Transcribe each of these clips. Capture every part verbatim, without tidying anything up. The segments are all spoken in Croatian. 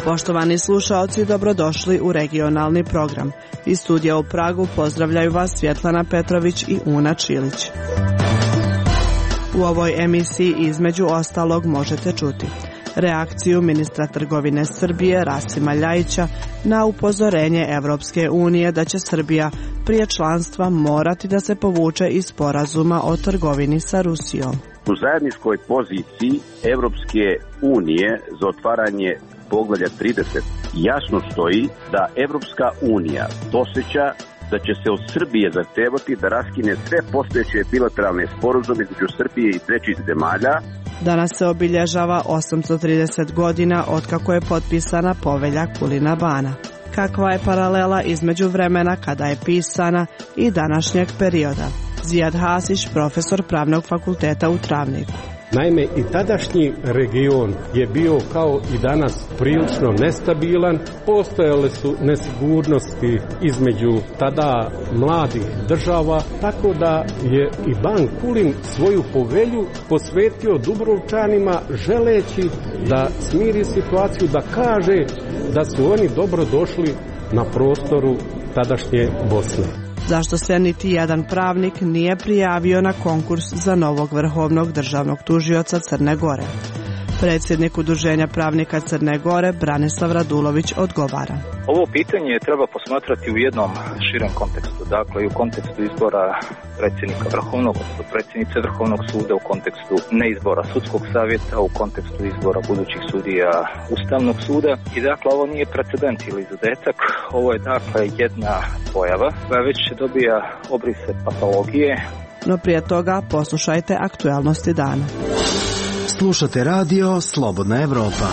Poštovani slušaoci, dobrodošli u regionalni program. Iz studija u Pragu pozdravljaju vas Svjetlana Petrović i Una Čilić. U ovoj emisiji između ostalog možete čuti reakciju ministra trgovine Srbije Rasima Ljajića na upozorenje Evropske unije da će Srbija prije članstva morati da se povuče iz sporazuma o trgovini sa Rusijom. U zajedničkoj poziciji Evropske unije za otvaranje poglavlja trideset jasno stoji da Evropska unija osjeća da će se od Srbije zahtevati da raskine sve postojeće bilateralne sporazume između Srbije i trećih zemalja. Danas se obilježava osamsto trideset godina otkako je potpisana povelja Kulina Bana. Kakva je paralela između vremena kada je pisana i današnjeg perioda? Zijad Hasić, profesor Pravnog fakulteta u Travniku. Naime, i tadašnji region je bio kao i danas prilično nestabilan. Postojale su nesigurnosti između tada mladih država, tako da je i Ban Kulin svoju povelju posvetio Dubrovčanima želeći da smiri situaciju, da kaže da su oni dobro došli na prostoru tadašnje Bosne. Zašto se niti jedan pravnik nije prijavio na konkurs za novog vrhovnog državnog tužioca Crne Gore? Predsjednik Udruženja pravnika Crne Gore Branislav Radulović odgovara. Ovo pitanje treba posmatrati u jednom širem kontekstu, dakle i u kontekstu izbora predsjednika Vrhovnog, odnosno predsjednice Vrhovnog suda, u kontekstu neizbora sudskog savjeta, u kontekstu izbora budućih sudija Ustavnog suda. I dakle ovo nije precedent ili izuzetak, ovo je dakle jedna pojava koja već dobija obrise patologije. No prije toga poslušajte aktualnosti dana. Slušate radio Slobodna Evropa.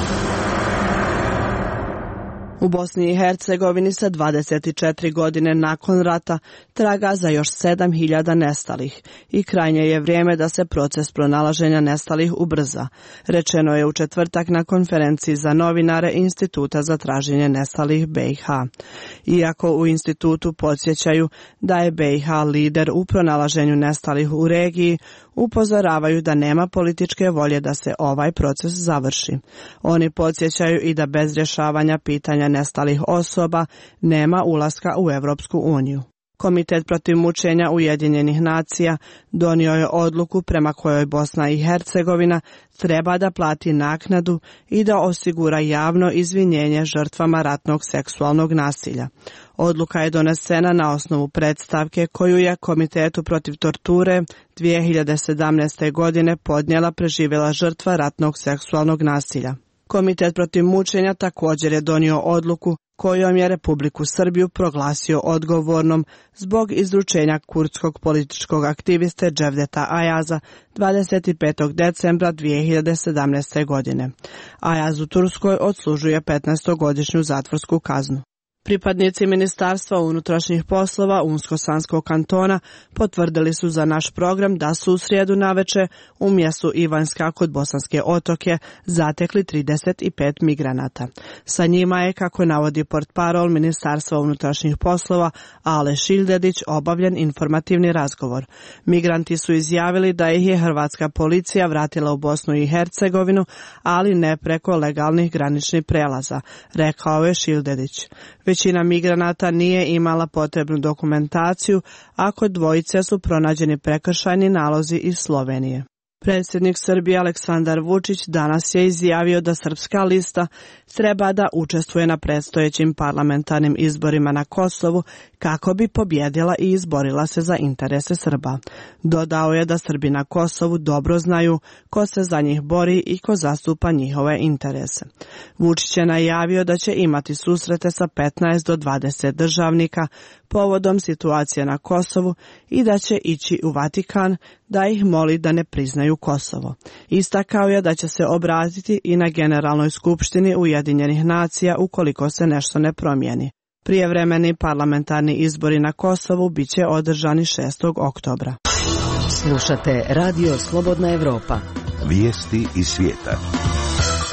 U Bosni i Hercegovini se dvadeset četiri godine nakon rata traga za još sedam hiljada nestalih i krajnje je vrijeme da se proces pronalaženja nestalih ubrza, rečeno je u četvrtak na konferenciji za novinare Instituta za traženje nestalih B i H. Iako u institutu podsjećaju da je B i H lider u pronalaženju nestalih u regiji, upozoravaju da nema političke volje da se ovaj proces završi. Oni podsjećaju i da bez rješavanja pitanja nestalih osoba nema ulaska u Evropsku uniju. Komitet protiv mučenja Ujedinjenih nacija donio je odluku prema kojoj Bosna i Hercegovina treba da plati naknadu i da osigura javno izvinjenje žrtvama ratnog seksualnog nasilja. Odluka je donesena na osnovu predstavke koju je Komitetu protiv torture dvije hiljade sedamnaeste. godine podnijela preživjela žrtva ratnog seksualnog nasilja. Komitet protiv mučenja također je donio odluku kojom je Republiku Srbiju proglasio odgovornom zbog izručenja kurdskog političkog aktiviste Cevdeta Ajaza dvadeset petog decembra dvije hiljade sedamnaeste. godine. Ajaz u Turskoj odslužuje petnaestogodišnju zatvorsku kaznu. Pripadnici Ministarstva unutrašnjih poslova Unsko-Sanskog kantona potvrdili su za naš program da su u srijedu naveče u mjestu Ivanjska kod Bosanske otoke zatekli trideset pet migranata. Sa njima je, kako navodi portparol Ministarstva unutrašnjih poslova Ale Šildedić, obavljen informativni razgovor. Migranti su izjavili da ih je hrvatska policija vratila u Bosnu i Hercegovinu, ali ne preko legalnih graničnih prelaza, rekao je Šildedić. Većina migranata nije imala potrebnu dokumentaciju, a kod dvojice su pronađeni prekršajni nalozi iz Slovenije. Predsjednik Srbije Aleksandar Vučić danas je izjavio da Srpska lista treba da učestvuje na predstojećim parlamentarnim izborima na Kosovu kako bi pobjedila i izborila se za interese Srba. Dodao je da Srbi na Kosovu dobro znaju ko se za njih bori i ko zastupa njihove interese. Vučić je najavio da će imati susrete sa petnaest do dvadeset državnika povodom situacije na Kosovu i da će ići u Vatikan da ih moli da ne priznaju Kosovo. Istakao je da će se obratiti i na Generalnoj skupštini Ujedinjenih nacija ukoliko se nešto ne promijeni. Prijevremeni parlamentarni izbori na Kosovu bit će održani šestog oktobra. Slušate radio Slobodna Evropa. Vijesti iz svijeta.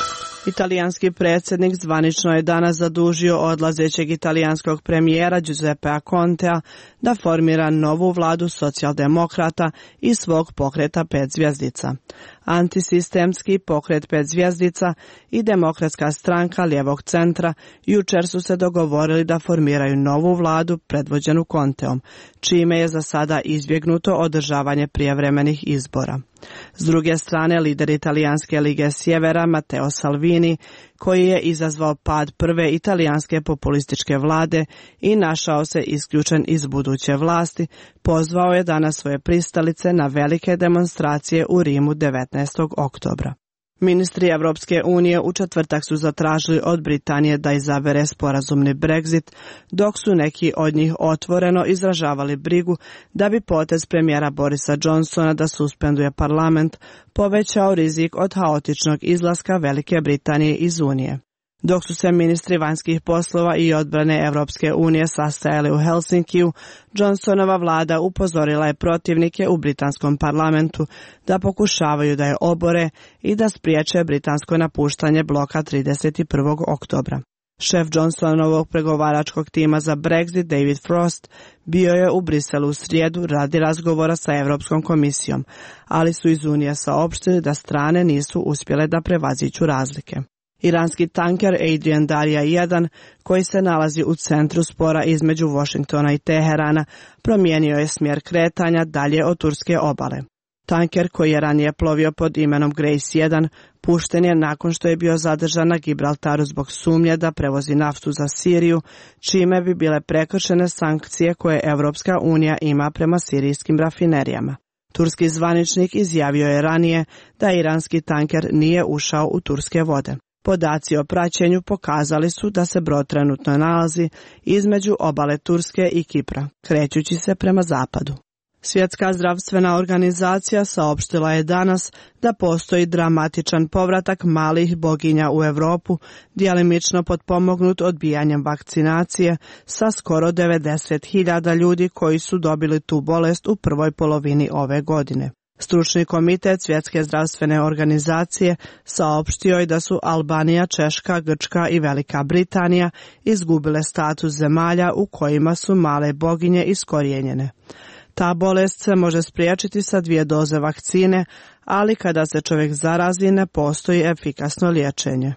Italijanski predsjednik zvanično je danas zadužio odlazećeg italijanskog premijera Giuseppea Contea da formira novu vladu socijaldemokrata i svog pokreta pet zvjezdica. Antisistemski pokret pet zvjezdica i demokratska stranka lijevog centra jučer su se dogovorili da formiraju novu vladu predvođenu Conteom, čime je za sada izbjegnuto održavanje prijevremenih izbora. S druge strane, lider Italijanske lige sjevera Matteo Salvini, koji je izazvao pad prve italijanske populističke vlade i našao se isključen iz buduće vlasti, pozvao je danas svoje pristalice na velike demonstracije u Rimu devetnaestog oktobra. Ministri Evropske unije u četvrtak su zatražili od Britanije da izabere sporazumni Brexit, dok su neki od njih otvoreno izražavali brigu da bi potez premijera Borisa Johnsona da suspenduje parlament povećao rizik od haotičnog izlaska Velike Britanije iz Unije. Dok su se ministri vanjskih poslova i odbrane Evropske unije sastajali u Helsinkiju, Johnsonova vlada upozorila je protivnike u britanskom parlamentu da pokušavaju da je obore i da spriječe britansko napuštanje bloka trideset prvog oktobra. Šef Johnsonovog pregovaračkog tima za Brexit, David Frost, bio je u Briselu u srijedu radi razgovora sa Europskom komisijom, ali su iz Unije saopštili da strane nisu uspjele da prevaziđu razlike. Iranski tanker Adrian Darija jedan, koji se nalazi u centru spora između Washingtona i Teherana, promijenio je smjer kretanja dalje od turske obale. Tanker, koji je ranije plovio pod imenom Grace jedan, pušten je nakon što je bio zadržan na Gibraltaru zbog sumnje da prevozi naftu za Siriju, čime bi bile prekršene sankcije koje Evropska unija ima prema sirijskim rafinerijama. Turski zvaničnik izjavio je ranije da iranski tanker nije ušao u turske vode. Podaci o praćenju pokazali su da se brod trenutno nalazi između obale Turske i Kipra, krećući se prema zapadu. Svjetska zdravstvena organizacija saopštila je danas da postoji dramatičan povratak malih boginja u Europu, djelimično potpomognut odbijanjem vakcinacije sa skoro devedeset hiljada ljudi koji su dobili tu bolest u prvoj polovini ove godine. Stručni komitet Svjetske zdravstvene organizacije saopštio je da su Albanija, Češka, Grčka i Velika Britanija izgubile status zemalja u kojima su male boginje iskorijenjene. Ta bolest se može spriječiti sa dvije doze vakcine, ali kada se čovjek zarazi ne postoji efikasno liječenje.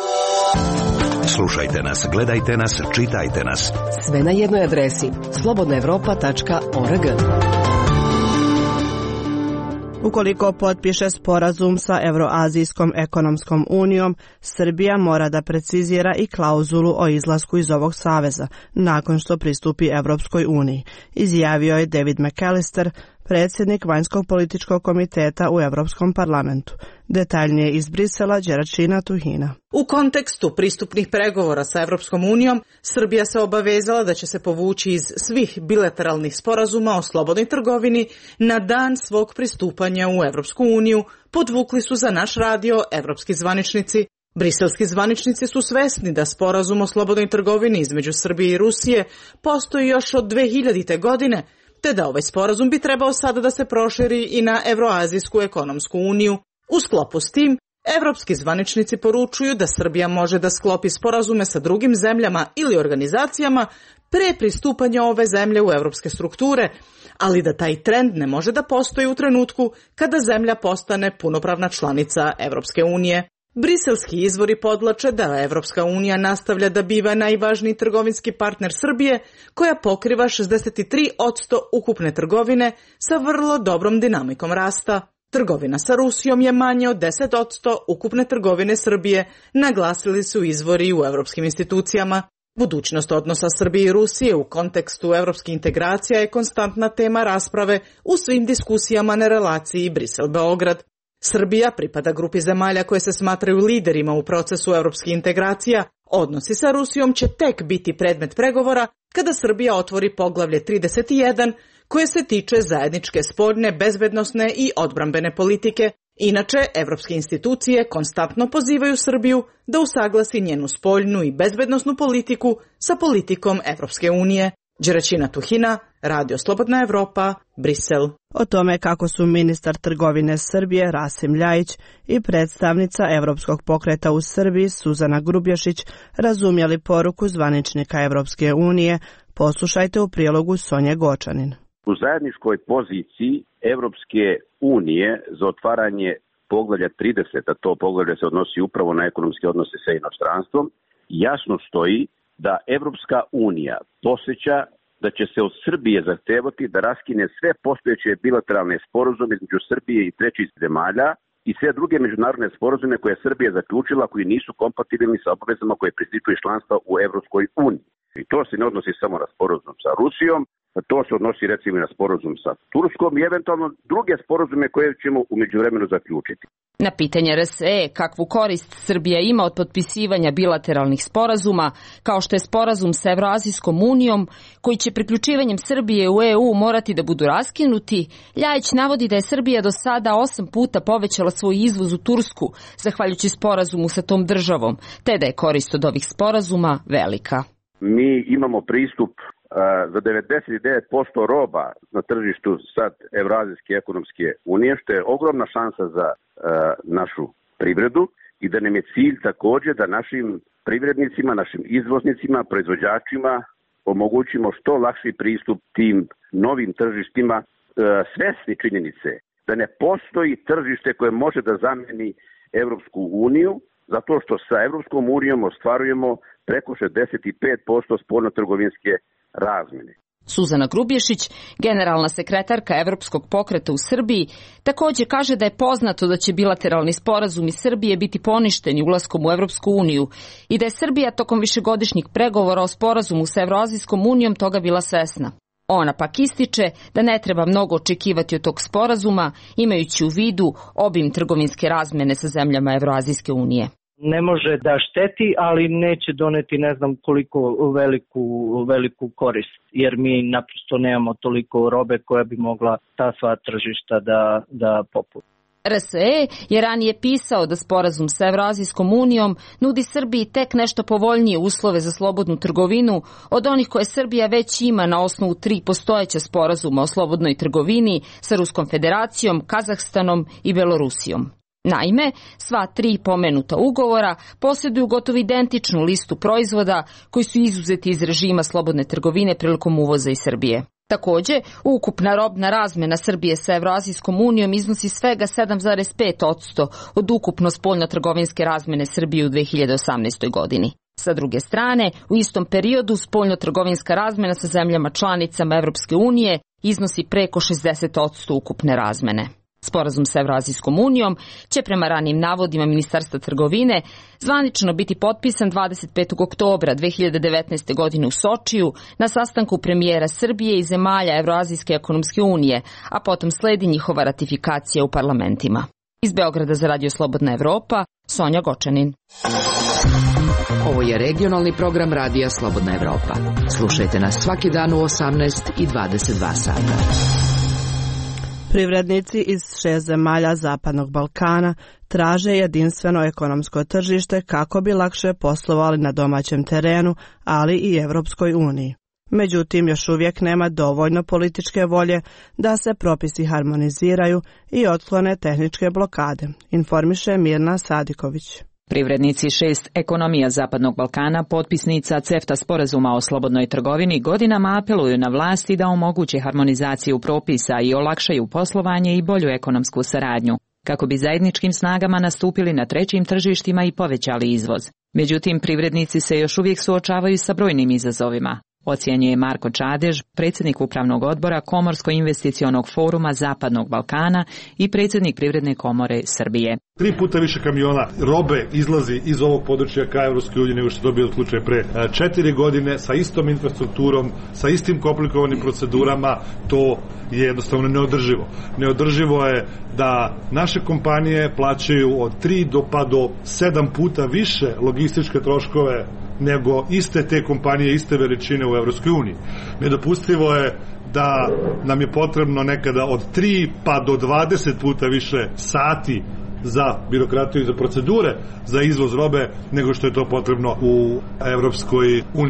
Slušajte nas, gledajte nas, čitajte nas. Sve na jednoj adresi slobodna europa tačka org. Ukoliko potpiše sporazum sa Euroazijskom ekonomskom unijom, Srbija mora da precizira i klauzulu o izlasku iz ovog saveza nakon što pristupi Evropskoj uniji, izjavio je David McAllister, predsjednik vanjskog političkog komiteta u Europskom parlamentu. Detaljnije iz Brisela, Đeračina Tuhina. U kontekstu pristupnih pregovora sa Evropskom unijom, Srbija se obavezala da će se povući iz svih bilateralnih sporazuma o slobodnoj trgovini na dan svog pristupanja u Evropsku uniju, podvukli su za naš radio evropski zvaničnici. Briselski zvaničnici su svesni da sporazum o slobodnoj trgovini između Srbije i Rusije postoji još od dve hiljadite. godine, te da ovaj sporazum bi trebao sada da se proširi i na Evroazijsku ekonomsku uniju. U sklopu s tim, evropski zvaničnici poručuju da Srbija može da sklopi sporazume sa drugim zemljama ili organizacijama pre pristupanja ove zemlje u evropske strukture, ali da taj trend ne može da postoji u trenutku kada zemlja postane punopravna članica Evropske unije. Briselski izvori podlače da Evropska unija nastavlja da biva najvažniji trgovinski partner Srbije, koja pokriva šezdeset tri posto ukupne trgovine sa vrlo dobrom dinamikom rasta. Trgovina sa Rusijom je manje od deset posto ukupne trgovine Srbije, naglasili su izvori u evropskim institucijama. Budućnost odnosa Srbije i Rusije u kontekstu evropskih integracija je konstantna tema rasprave u svim diskusijama na relaciji Brisel-Beograd. Srbija pripada grupi zemalja koje se smatraju liderima u procesu evropskih integracija. Odnosi sa Rusijom će tek biti predmet pregovora kada Srbija otvori poglavlje trideset jedan koje se tiče zajedničke spoljne, bezbednosne i odbrambene politike. Inače, evropske institucije konstantno pozivaju Srbiju da usaglasi njenu spoljnu i bezbednosnu politiku sa politikom Evropske unije. Đeračina Tuhina, Radio Slobodna Evropa, Brisel. O tome kako su ministar trgovine Srbije Rasim Ljajić i predstavnica Evropskog pokreta u Srbiji Suzana Grubješić razumjeli poruku zvaničnika Evropske unije, poslušajte u prilogu Sonje Gočanin. U zajedničkoj poziciji Evropske unije za otvaranje poglavlja trideset, a to poglavlje se odnosi upravo na ekonomske odnose sa inostranstvom, jasno stoji da Evropska unija posjeća da će se od Srbije zahtevati da raskine sve postojeće bilateralne sporazume između Srbije i trećih zemalja i sve druge međunarodne sporazume koje je Srbija zaključila koji nisu kompatibilni sa obavezama koje proističu iz članstva u Evropskoj uniji. I to se ne odnosi samo na sporazum sa Rusijom, to se odnosi recimo i na sporazum sa Turskom i eventualno druge sporazume koje ćemo u međuvremenu zaključiti. Na pitanje R S E kakvu korist Srbija ima od potpisivanja bilateralnih sporazuma, kao što je sporazum sa Evroazijskom unijom, koji će priključivanjem Srbije u E U morati da budu raskinuti, Ljajić navodi da je Srbija do sada osam puta povećala svoj izvoz u Tursku, zahvaljujući sporazumu sa tom državom, te da je korist od ovih sporazuma velika. Mi imamo pristup za devedeset devet posto roba na tržištu sad Evroazijske ekonomske unije, što je ogromna šansa za uh, našu privredu i da nam je cilj također da našim privrednicima, našim izvoznicima, proizvođačima omogućimo što lakši pristup tim novim tržištima, uh, svesni činjenice da ne postoji tržište koje može da zameni Evropsku uniju, zato što sa Evropskom unijom ostvarujemo preko šezdeset pet posto spoljnotrgovinske razmjene. Suzana Grubješić, generalna sekretarka Evropskog pokreta u Srbiji, također kaže da je poznato da će bilateralni sporazumi Srbije biti poništeni ulaskom u Evropsku uniju i da je Srbija tokom višegodišnjih pregovora o sporazumu sa Evroazijskom unijom toga bila svesna. Ona pak ističe da ne treba mnogo očekivati od tog sporazuma, imajući u vidu obim trgovinske razmjene sa zemljama Evroazijske unije. Ne može da šteti, ali neće doneti ne znam koliko veliku, veliku korist, jer mi naprosto nemamo toliko robe koja bi mogla ta sva tržišta da, da popuni. R S E je ranije pisao da sporazum sa Evroazijskom unijom nudi Srbiji tek nešto povoljnije uslove za slobodnu trgovinu od onih koje Srbija već ima na osnovu tri postojeća sporazuma o slobodnoj trgovini sa Ruskom federacijom, Kazahstanom i Belorusijom. Naime, sva tri pomenuta ugovora posjeduju gotovo identičnu listu proizvoda koji su izuzeti iz režima slobodne trgovine prilikom uvoza iz Srbije. Također, ukupna robna razmjena Srbije sa Evroazijskom unijom iznosi svega sedam zarez pet posto od ukupno spoljnotrgovinske razmjene Srbije u dve hiljade osamnaestoj. godini. Sa druge strane, u istom periodu spoljnotrgovinska razmjena sa zemljama članicama Evropske unije iznosi preko šezdeset posto ukupne razmjene. Sporazum sa Evroazijskom unijom će prema ranijim navodima Ministarstva trgovine zvanično biti potpisan dvadeset petog oktobra dve hiljade devetnaeste. godine u Sočiju na sastanku premijera Srbije i zemalja Evroazijske ekonomske unije, a potom sledi njihova ratifikacija u parlamentima. Iz Beograda za Radio Slobodna Evropa, Sonja Gočanin. Ovo je regionalni program Radija Slobodna Evropa. Slušajte nas svaki dan u osamnaest i dvadeset dva sata. Privrednici iz šest zemalja Zapadnog Balkana traže jedinstveno ekonomsko tržište kako bi lakše poslovali na domaćem terenu, ali i Evropskoj uniji. Međutim, još uvijek nema dovoljno političke volje da se propisi harmoniziraju i otklone tehničke blokade, informiše Mirna Sadiković. Privrednici šest ekonomija Zapadnog Balkana, potpisnica CEFTA sporazuma o slobodnoj trgovini, godinama apeluju na vlasti da omoguće harmonizaciju propisa i olakšaju poslovanje i bolju ekonomsku saradnju, kako bi zajedničkim snagama nastupili na trećim tržištima i povećali izvoz. Međutim, privrednici se još uvijek suočavaju sa brojnim izazovima. Ocijenjuje Marko Čadež, predsjednik upravnog odbora Komorsko-investicionog foruma Zapadnog Balkana i predsjednik Privredne komore Srbije. Tri puta više kamiona robe izlazi iz ovog područja ka Evropskoj uniji nego što je to bio slučaj pre četiri godine, sa istom infrastrukturom, sa istim komplikovanim procedurama. To je jednostavno neodrživo. Neodrživo je da naše kompanije plaćaju od tri do pa do sedam puta više logističke troškove nego iste te kompanije, iste veličine u Evropskoj uniji. Nedopustivo je da nam je potrebno nekada od tri pa do dvadeset puta više sati za birokratiju i za procedure za izvoz robe nego što je to potrebno u Evropskoj uniji.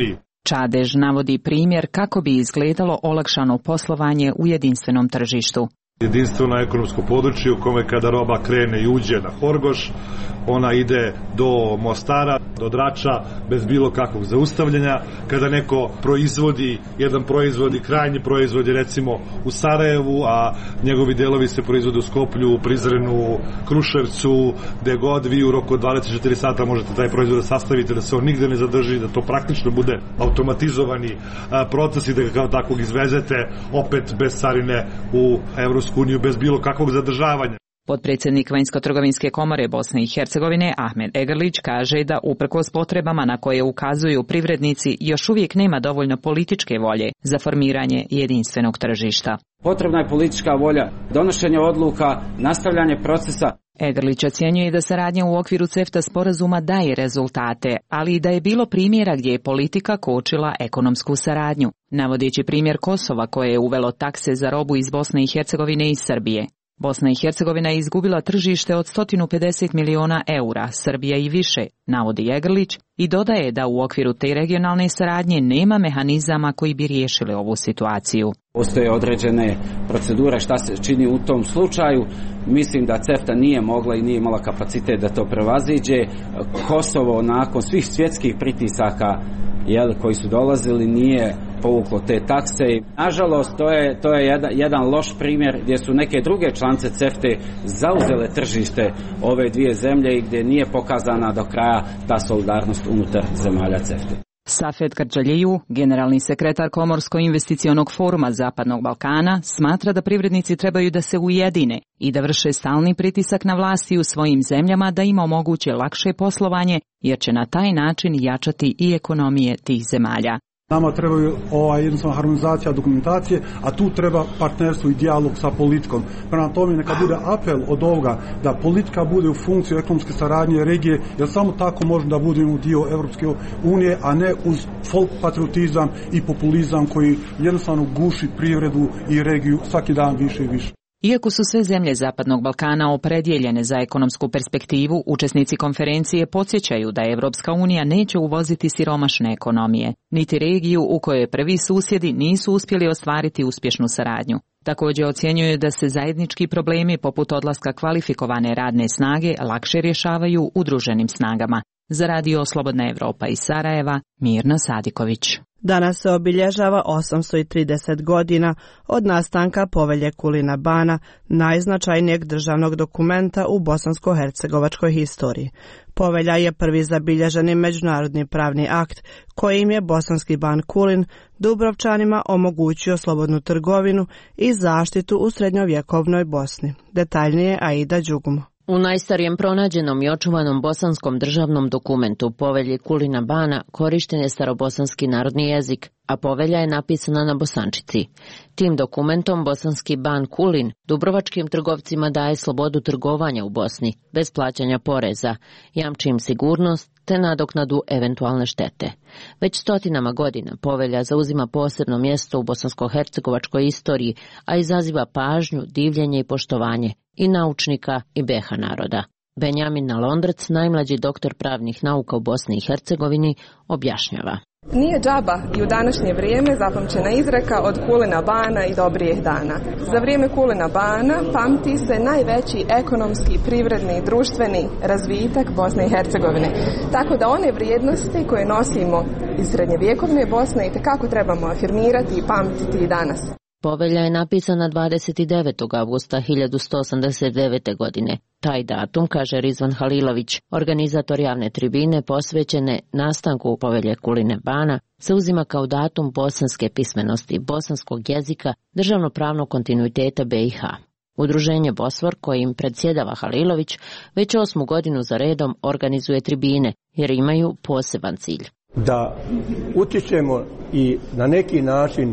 Čadež navodi primjer kako bi izgledalo olakšano poslovanje u jedinstvenom tržištu. Jedinstveno ekonomsko područje u kome kada roba krene i uđe na Horgoš, ona ide do Mostara, do Drača, bez bilo kakvog zaustavljanja. Kada neko proizvodi, jedan proizvod i krajnji proizvod je recimo u Sarajevu, a njegovi delovi se proizvode u Skoplju, Prizrenu, Kruševcu, gde god vi u roku od dvadeset četiri sata možete taj proizvod da sastavite, da se on nigde ne zadrži, da to praktično bude automatizovani proces i da ga kao takvog izvezete opet bez carine u Evropsku uniju, bez bilo kakvog zadržavanja. Potpredsjednik Vanjsko-trgovinske komore Bosne i Hercegovine Ahmed Egrlić kaže da uprkos potrebama na koje ukazuju privrednici još uvijek nema dovoljno političke volje za formiranje jedinstvenog tržišta. Potrebna je politička volja, donošenje odluka, nastavljanje procesa. Egrlić ocjenjuje da saradnja u okviru CEFTA sporazuma daje rezultate, ali i da je bilo primjera gdje je politika kočila ekonomsku saradnju, navodeći primjer Kosova koje je uvelo takse za robu iz Bosne i Hercegovine i Srbije. Bosna i Hercegovina je izgubila tržište od sto pedeset miliona eura, Srbija i više, navodi Egrlić i dodaje da u okviru te regionalne saradnje nema mehanizama koji bi riješili ovu situaciju. Postoje određene procedure šta se čini u tom slučaju. Mislim da CEFTA nije mogla i nije imala kapacitet da to prevaziđe. Kosovo nakon svih svjetskih pritisaka jel, koji su dolazili nije povuklo te takse. Nažalost, to je, to je jedan, jedan loš primjer gdje su neke druge članice CEFTA zauzele tržište ove dvije zemlje i gdje nije pokazana do kraja ta solidarnost unutar zemalja CEFTA. Safet Kardžaliju, generalni sekretar Komorsko-investicionog foruma Zapadnog Balkana, smatra da privrednici trebaju da se ujedine i da vrše stalni pritisak na vlasti u svojim zemljama da im omoguće lakše poslovanje, jer će na taj način jačati i ekonomije tih zemalja. Nama trebaju ova jednostavna harmonizacija dokumentacije, a tu treba partnerstvo i dijalog sa politikom. Prema tome neka bude apel od ovoga da politika bude u funkciju ekonomske saradnje regije, jer samo tako možemo da budemo dio Evropske unije, a ne uz folk patriotizam i populizam koji jednostavno guši privredu i regiju svaki dan više i više. Iako su sve zemlje Zapadnog Balkana opredjeljene za ekonomsku perspektivu, učesnici konferencije podsjećaju da Evropska unija neće uvoziti siromašne ekonomije, niti regiju u kojoj prvi susjedi nisu uspjeli ostvariti uspješnu saradnju. Također ocjenjuju da se zajednički problemi poput odlaska kvalifikovane radne snage lakše rješavaju udruženim snagama. Za Radio Slobodna Evropa iz Sarajeva, Mirna Sadiković. Danas se obilježava osamsto trideset godina od nastanka Povelje Kulina Bana, najznačajnijeg državnog dokumenta u bosansko-hercegovačkoj historiji. Povelja je prvi zabilježeni međunarodni pravni akt kojim je bosanski ban Kulin Dubrovčanima omogućio slobodnu trgovinu i zaštitu u srednjovjekovnoj Bosni. Detaljnije Aida Đugum. U najstarijem pronađenom i očuvanom bosanskom državnom dokumentu Povelji Kulina Bana korišten je starobosanski narodni jezik, a povelja je napisana na bosančici. Tim dokumentom bosanski ban Kulin dubrovačkim trgovcima daje slobodu trgovanja u Bosni, bez plaćanja poreza, jamči im sigurnost te nadoknadu eventualne štete. Već stotinama godina povelja zauzima posebno mjesto u bosansko-hercegovačkoj istoriji, a izaziva pažnju, divljenje i poštovanje i naučnika i B iH naroda. Benjamin Nalondrac, najmlađi doktor pravnih nauka u Bosni i Hercegovini, objašnjava. Nije džaba i u današnje vrijeme zapamćena izreka od Kulina Bana i dobrijih dana. Za vrijeme Kulina Bana pamti se najveći ekonomski, privredni i društveni razvitak Bosne i Hercegovine. Tako da one vrijednosti koje nosimo iz srednjevjekovne Bosne itekako trebamo afirmirati i pamtiti i danas. Povelja je napisana dvadeset devetog avgusta hiljadu sto osamdeset devete. godine. Taj datum, kaže Rizvan Halilović, organizator javne tribine posvećene nastanku Povelje Kuline Bana, se uzima kao datum bosanske pismenosti, bosanskog jezika, državno-pravnog kontinuiteta B iH. Udruženje Bosfor, kojim predsjedava Halilović, već osmu godinu za redom organizuje tribine, jer imaju poseban cilj. Da utičemo i na neki način e,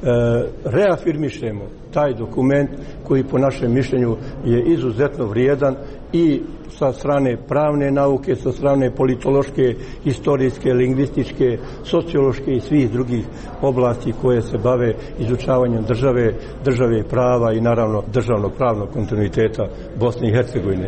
reafirmišemo taj dokument koji po našem mišljenju je izuzetno vrijedan i sa strane pravne nauke, sa strane politološke, historijske, lingvističke, sociološke i svih drugih oblasti koje se bave izučavanjem države, države prava i naravno državnog pravnog kontinuiteta Bosne i Hercegovine.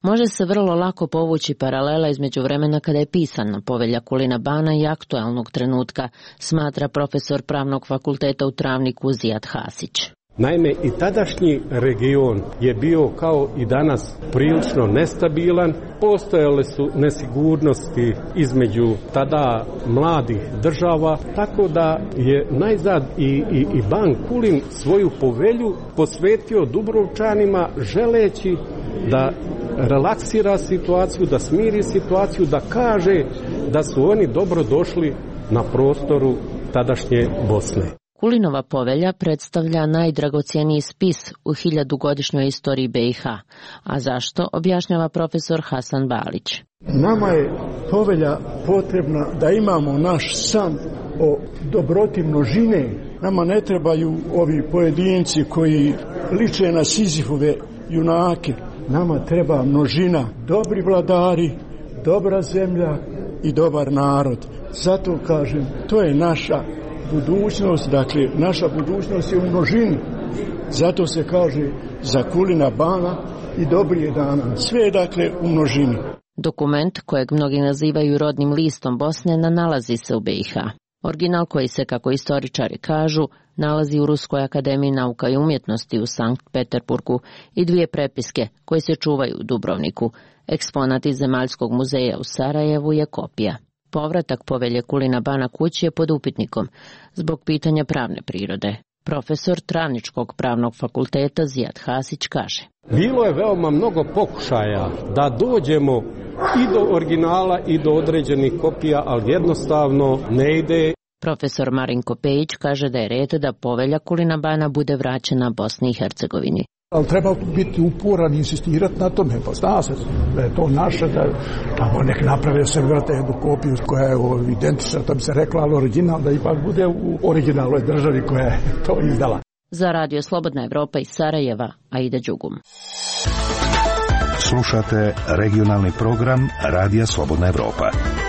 Može se vrlo lako povući paralela između vremena kada je pisana Povelja Kulina Bana i aktualnog trenutka, smatra profesor Pravnog fakulteta u Travniku Zijad Hasić. Naime, i tadašnji region je bio kao i danas prilično nestabilan, postojale su nesigurnosti između tada mladih država, tako da je najzad i, i, i ban Kulin svoju povelju posvetio Dubrovčanima želeći da relaksira situaciju, da smiri situaciju, da kaže da su oni dobro došli na prostoru tadašnje Bosne. Kulinova povelja predstavlja najdragocjeniji spis u hiljadugodišnjoj istoriji B i H. A zašto, objašnjava profesor Hasan Balić. Nama je povelja potrebna da imamo naš san o dobroti množine. Nama ne trebaju ovi pojedinci koji liče na Sizifove junake. Nama treba množina, dobri vladari, dobra zemlja i dobar narod. Zato kažem, to je naša budućnost, dakle, naša budućnost je u množini. Zato se kaže za Kulina Bana i dobrije dana. Sve je, dakle, u množini. Dokument, kojeg mnogi nazivaju rodnim listom Bosne, ne nalazi se u B i H. Original koji se, kako istoričari kažu, nalazi u Ruskoj akademiji nauka i umjetnosti u Sankt Peterburgu i dvije prepiske koje se čuvaju u Dubrovniku. Eksponat iz Zemaljskog muzeja u Sarajevu je kopija. Povratak Povelje Kulina Bana kući je pod upitnikom zbog pitanja pravne prirode. Profesor Travničkog pravnog fakulteta Zijad Hasić kaže. Bilo je veoma mnogo pokušaja da dođemo i do originala i do određenih kopija, ali jednostavno ne ide. Profesor Marinko Pejić kaže da je red da Povelja Kulina Bana bude vraćena Bosni i Hercegovini. Ali treba biti uporan i insistirati na tome, pa zna se da je to naše, da tamo nek naprave se vrate jednu kopiju koja je identična, to bi se rekla, ali original, da ipak bude u originalnoj državi koja je to izdala. Za Radio Slobodna Evropa iz Sarajeva, Aida Đugum. Slušate regionalni program Radija Slobodna Evropa.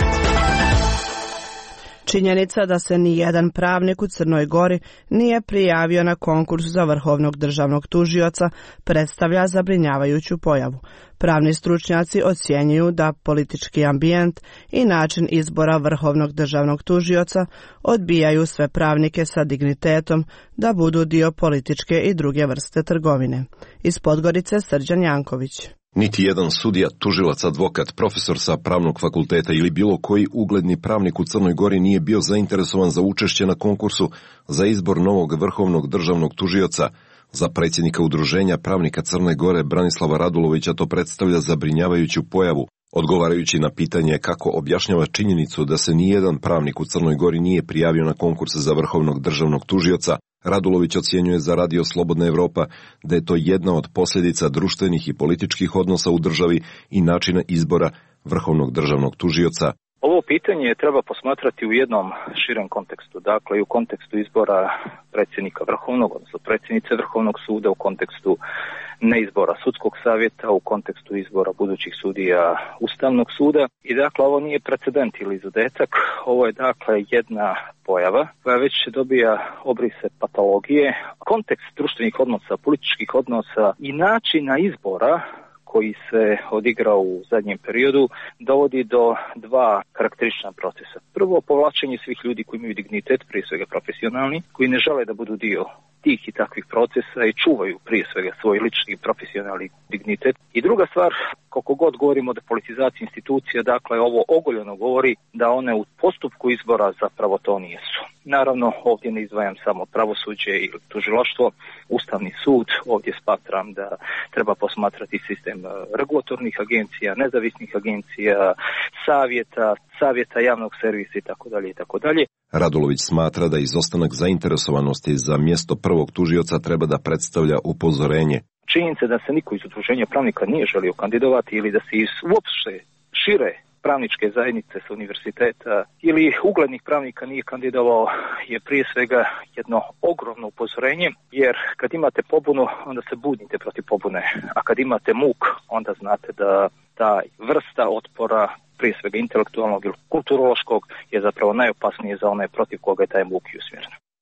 Činjenica da se ni jedan pravnik u Crnoj Gori nije prijavio na konkurs za vrhovnog državnog tužioca predstavlja zabrinjavajuću pojavu. Pravni stručnjaci ocjenjuju da politički ambijent i način izbora vrhovnog državnog tužioca odbijaju sve pravnike sa dignitetom da budu dio političke i druge vrste trgovine. Iz Podgorice Srđan Janković. Niti jedan sudija, tužilac, advokat, profesor sa pravnog fakulteta ili bilo koji ugledni pravnik u Crnoj Gori nije bio zainteresovan za učešće na konkursu za izbor novog vrhovnog državnog tužioca. Za predsjednika Udruženja pravnika Crne Gore Branislava Radulovića to predstavlja zabrinjavajuću pojavu. Odgovarajući na pitanje kako objašnjava činjenicu da se nijedan pravnik u Crnoj Gori nije prijavio na konkurs za vrhovnog državnog tužioca, Radulović ocjenjuje za Radio Slobodna Evropa da je to jedna od posljedica društvenih i političkih odnosa u državi i načina izbora vrhovnog državnog tužioca. Ovo pitanje treba posmatrati u jednom širem kontekstu, dakle i u kontekstu izbora predsjednika Vrhovnog, odnosno predsjednice Vrhovnog suda, u kontekstu neizbora sudskog savjeta, u kontekstu izbora budućih sudija Ustavnog suda. I dakle ovo nije precedent ili izuzetak, ovo je dakle jedna pojava koja već dobija obrise patologije. Kontekst društvenih odnosa, političkih odnosa i načina izbora koji se odigrao u zadnjem periodu, dovodi do dva karakteristična procesa. Prvo, povlačenje svih ljudi koji imaju dignitet, prije svega profesionalni, koji ne žele da budu dio tih i takvih procesa i čuvaju prije svega svoj lični profesionalni dignitet. I druga stvar, koliko god govorimo o depolitizaciji institucija, dakle ovo ogoljeno govori da one u postupku izbora zapravo to nijesu. Naravno, ovdje ne izdvajam samo pravosuđe ili tužilaštvo, Ustavni sud, ovdje smatram da treba posmatrati sistem regulatornih agencija, nezavisnih agencija, savjeta, savjeta javnog servisa i tako dalje i tako dalje. Radulović smatra da izostanak zainteresovanosti za mjesto prvog tužioca treba da predstavlja upozorenje. Činjenica da se niko iz udruženja pravnika nije želio kandidovati ili da se iz uopšte šire pravničke zajednice sa univerziteta ili uglednih pravnika nije kandidovao je prije svega jedno ogromno upozorenje, jer kad imate pobunu onda se budnite protiv pobune, a kad imate muk onda znate da ta vrsta otpora, prije svega intelektualnog ili kulturološkog, je zapravo najopasnije za onaj protiv koga je taj muk usmjeren.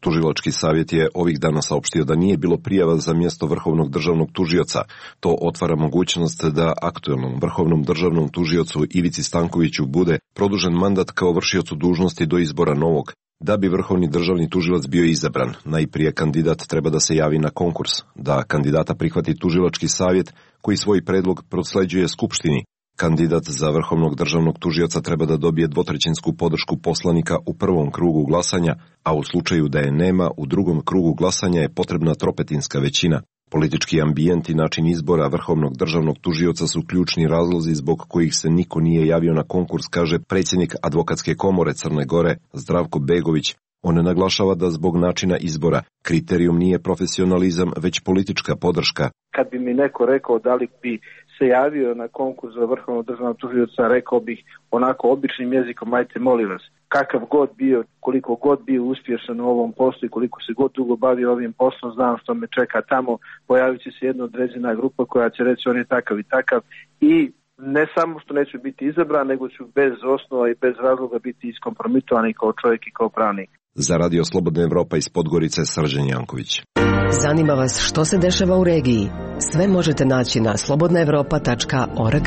Tužilački savjet je ovih dana saopštio da nije bilo prijava za mjesto vrhovnog državnog tužioca. To otvara mogućnost da aktuelnom vrhovnom državnom tužiocu Ivici Stankoviću bude produžen mandat kao vršiocu dužnosti do izbora novog. Da bi vrhovni državni tužilac bio izabran, najprije kandidat treba da se javi na konkurs, da kandidata prihvati tužilački savjet koji svoj predlog prosleđuje Skupštini. Kandidat za vrhovnog državnog tužioca treba da dobije dvotrećinsku podršku poslanika u prvom krugu glasanja, a u slučaju da je nema, u drugom krugu glasanja je potrebna tropetinska većina. Politički ambijent i način izbora vrhovnog državnog tužioca su ključni razlozi zbog kojih se niko nije javio na konkurs, kaže predsjednik Advokatske komore Crne Gore Zdravko Begović. On naglašava da zbog načina izbora kriterijum nije profesionalizam, već politička podrška. Kad bi mi neko rekao da li bi se javio na konkurs za vrhovnog državnog tužioca, rekao bih onako običnim jezikom, ajte molim vas, kakav god bio, koliko god bio uspješan u ovom poslu i koliko se god dugo bavio ovim poslom, znam što me čeka tamo, pojavit će se jedna određena grupa koja će reći on je takav i takav i ne samo što neću biti izabran, nego ću bez osnova i bez razloga biti iskompromitovan i kao čovjek i kao pravnik. Za Radio Slobodna Evropa iz Podgorice, Srđan Janković. Zanima vas što se dešava u regiji? Sve možete naći na slobodna evropa tačka org.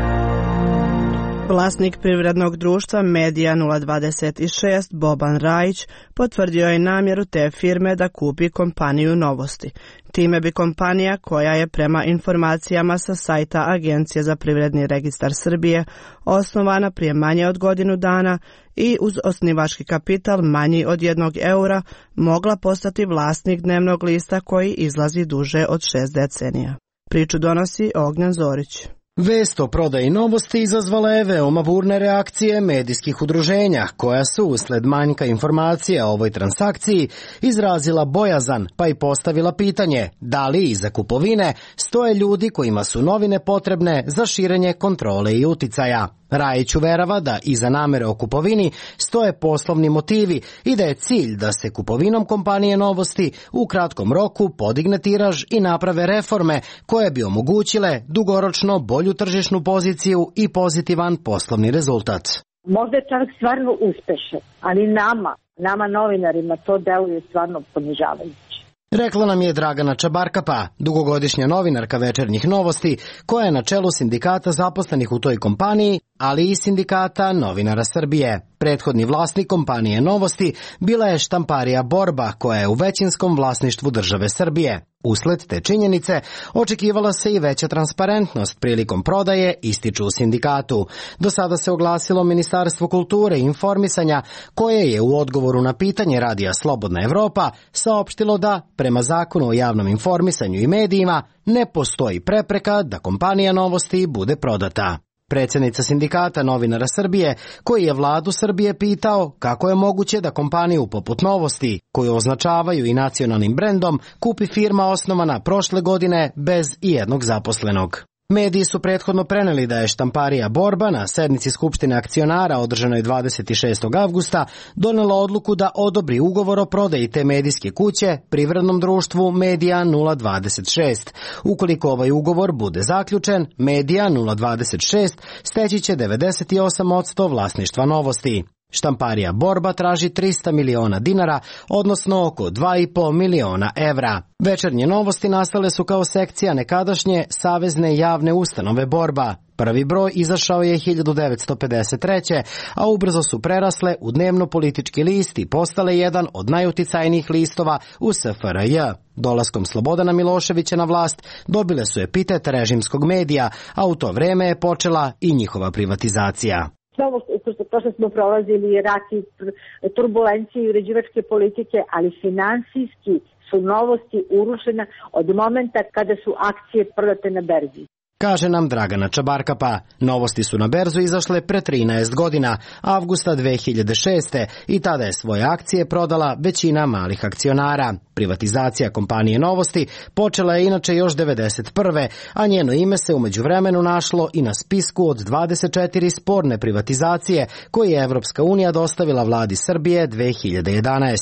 Vlasnik privrednog društva Medija nula dvadeset šest Boban Rajić potvrdio je namjeru te firme da kupi kompaniju Novosti. Time bi kompanija, koja je prema informacijama sa sajta Agencije za privredni registar Srbije osnovana prije manje od godinu dana i uz osnivački kapital manji od jednog eura, mogla postati vlasnik dnevnog lista koji izlazi duže od šest decenija. Priču donosi Ognjan Zorić. Vest o prodaji Novosti izazvala je veoma burne reakcije medijskih udruženja, koja su usled manjka informacija o ovoj transakciji izrazila bojazan, pa i postavila pitanje da li iza kupovine stoje ljudi kojima su novine potrebne za širenje kontrole i uticaja. Rajić uverava da iza namere o kupovini stoje poslovni motivi i da je cilj da se kupovinom kompanije Novosti u kratkom roku podigne tiraž i naprave reforme koje bi omogućile dugoročno bolju tržišnu poziciju i pozitivan poslovni rezultat. Možda je čovjek stvarno uspešan, ali nama, nama novinarima to deluje stvarno ponižavajuće. Rekla nam je Dragana Čabarkapa, dugogodišnja novinarka Večernjih Novosti, koja je na čelu sindikata zaposlenih u toj kompaniji, ali i sindikata novinara Srbije. Prethodni vlasnik kompanije Novosti bila je štamparija Borba, koja je u većinskom vlasništvu države Srbije. Usled te činjenice očekivala se i veća transparentnost prilikom prodaje, ističu u sindikatu. Do sada se oglasilo Ministarstvo kulture i informisanja, koje je u odgovoru na pitanje Radija Slobodna Evropa saopštilo da, prema Zakonu o javnom informisanju i medijima, ne postoji prepreka da kompanija Novosti bude prodata. Predsjednica sindikata novinara Srbije, koji je vladu Srbije pitao kako je moguće da kompaniju poput Novosti, koju označavaju i nacionalnim brendom, kupi firma osnovana prošle godine bez ijednog zaposlenog. Mediji su prethodno preneli da je štamparija Borba na sednici Skupštine akcionara održanoj dvadeset šestog avgusta donela odluku da odobri ugovor o prodaji te medijske kuće privrednom društvu Medija nula dvadeset šest. Ukoliko ovaj ugovor bude zaključen, Medija nula dvadeset šest steći će devedeset osam posto vlasništva Novosti. Štamparija Borba traži trista miliona dinara, odnosno oko dva i po miliona evra. Večernje Novosti nastale su kao sekcija nekadašnje Savezne javne ustanove Borba. Prvi broj izašao je hiljadu devetsto pedeset treće. a ubrzo su prerasle u dnevno-politički list i postale jedan od najuticajnijih listova u S F R J. Dolaskom Slobodana Miloševića na vlast dobile su epitet režimskog medija, a u to vreme je počela i njihova privatizacija. Sve ovo to što smo prolazili, rat i turbulencije i uređivačke politike, ali finansijski su Novosti urušena od momenta kada su akcije prodate na berzi. Kaže nam Dragana Čabarkapa. Novosti su na berzu izašle pre trinaest godina, avgusta dve hiljade šeste. i tada je svoje akcije prodala većina malih akcionara. Privatizacija kompanije Novosti počela je inače još devedeset prve. a njeno ime se u međuvremenu našlo i na spisku od dvadeset četiri sporne privatizacije koje je Evropska unija dostavila vladi Srbije dve hiljade jedanaeste.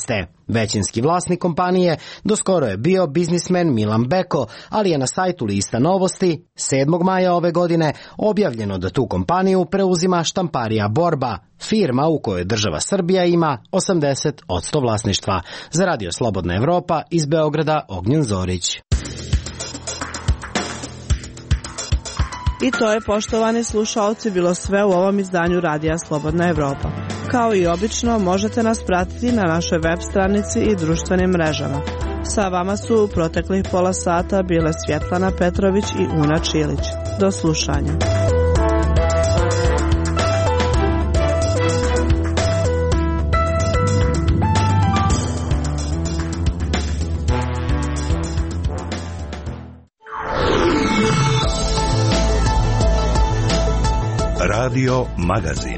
Većinski vlasnik kompanije doskoro je bio biznismen Milan Beko, ali je na sajtu Lista Novosti sedmog maja ove godine objavljeno da tu kompaniju preuzima Štamparija Borba, firma u kojoj država Srbija ima osamdeset posto vlasništva. Za Radio Slobodna Evropa iz Beograda Ognjen Zorić. I to je, poštovani slušaoci, bilo sve u ovom izdanju Radija Slobodna Evropa. Kao i obično, možete nas pratiti na našoj web stranici i društvenim mrežama. Sa vama su u proteklih pola sata bile Svjetlana Petrović i Una Čilić. Do slušanja. Radio Magazin.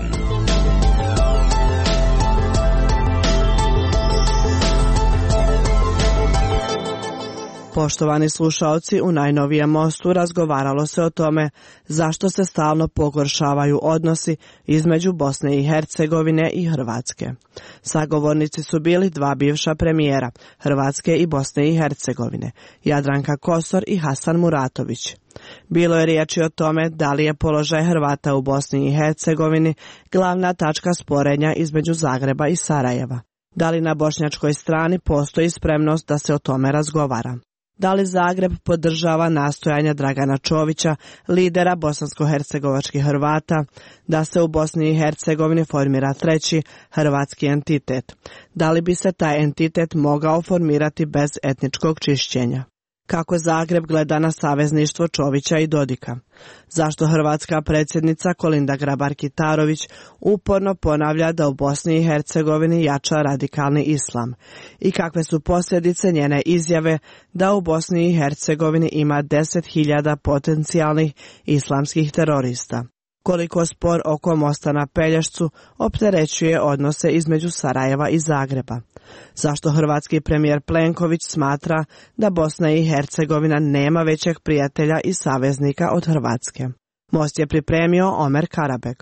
Poštovani slušaoci, u najnovijem mostu razgovaralo se o tome zašto se stalno pogoršavaju odnosi između Bosne i Hercegovine i Hrvatske. Sagovornici su bili dva bivša premijera, Hrvatske i Bosne i Hercegovine, Jadranka Kosor i Hasan Muratović. Bilo je riječi o tome da li je položaj Hrvata u Bosni i Hercegovini glavna tačka sporenja između Zagreba i Sarajeva. Da li na bošnjačkoj strani postoji spremnost da se o tome razgovara? Da li Zagreb podržava nastojanja Dragana Čovića, lidera bosansko-hercegovačkih Hrvata, da se u Bosni i Hercegovini formira treći hrvatski entitet? Da li bi se taj entitet mogao formirati bez etničkog čišćenja? Kako Zagreb gleda na savezništvo Čovića i Dodika? Zašto hrvatska predsjednica Kolinda Grabar-Kitarović uporno ponavlja da u Bosni i Hercegovini jača radikalni islam? I kakve su posljedice njene izjave da u Bosni i Hercegovini ima deset hiljada potencijalnih islamskih terorista? Koliko spor oko mosta na Pelješcu opterećuje odnose između Sarajeva i Zagreba? Zašto hrvatski premijer Plenković smatra da Bosna i Hercegovina nema većeg prijatelja i saveznika od Hrvatske? Most je pripremio Omer Karabek.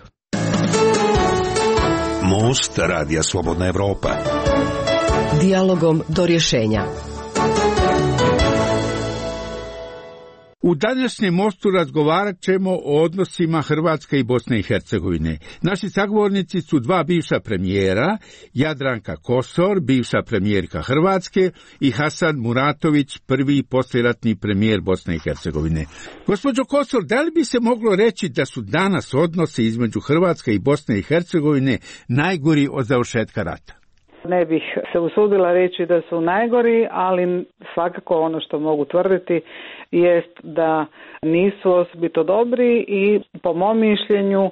Most Radija Slobodna Evropa. Dijalogom do rješenja. U današnjem mostu razgovarat ćemo o odnosima Hrvatske i Bosne i Hercegovine. Naši sagovornici su dva bivša premijera, Jadranka Kosor, bivša premijerka Hrvatske, i Hasan Muratović, prvi poslijeratni premijer Bosne i Hercegovine. Gospođo Kosor, da li bi se moglo reći da su danas odnosi između Hrvatske i Bosne i Hercegovine najgori od završetka rata? Ne bih se usudila reći da su najgori, ali svakako ono što mogu tvrditi jest da nisu osobito dobri i po mom mišljenju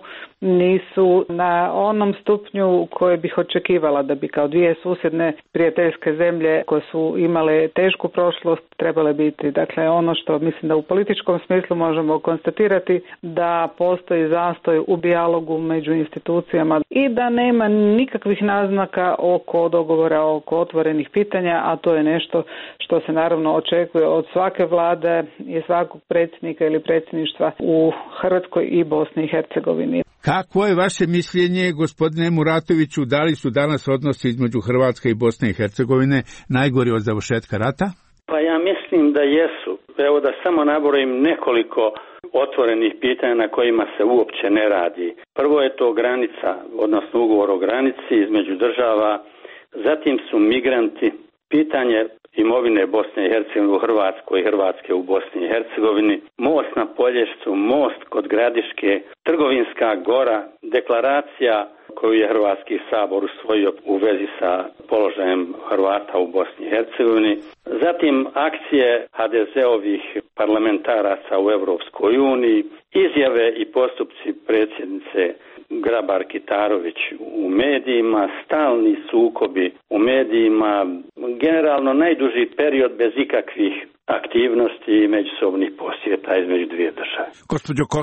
nisu na onom stupnju koje bih očekivala da bi kao dvije susjedne prijateljske zemlje koje su imale tešku prošlost trebale biti. Dakle, ono što mislim da u političkom smislu možemo konstatirati da postoji zastoj u dijalogu među institucijama i da nema nikakvih naznaka oko dogovora, oko otvorenih pitanja, a to je nešto što se naravno očekuje od svake vlade i svakog predsjednika ili predsjedništva u Hrvatskoj i Bosni i Hercegovini. Kako je vaše mišljenje, gospodine Muratoviću, da li su danas odnosi između Hrvatske i Bosne i Hercegovine najgori od završetka rata? Pa ja mislim da jesu. Evo da samo nabrojim nekoliko otvorenih pitanja na kojima se uopće ne radi. Prvo je to granica, odnosno ugovor o granici između država, zatim su migranti, pitanje imovine Bosne i Hercegovine u Hrvatskoj i Hrvatske u Bosni i Hercegovini, most na Polješcu, most kod Gradiške, Trgovinska gora, deklaracija koju je Hrvatski sabor usvojio u vezi sa položajem Hrvata u Bosni i Hercegovini, zatim akcije ha de ze-ovih parlamentaraca u Europskoj uniji, izjave i postupci predsjednice Grabar-Kitarović u medijima, stalni sukobi u medijima, generalno najduži period bez ikakvih aktivnosti i međusobnih posjeta između dvije države. Gospođo Kosor?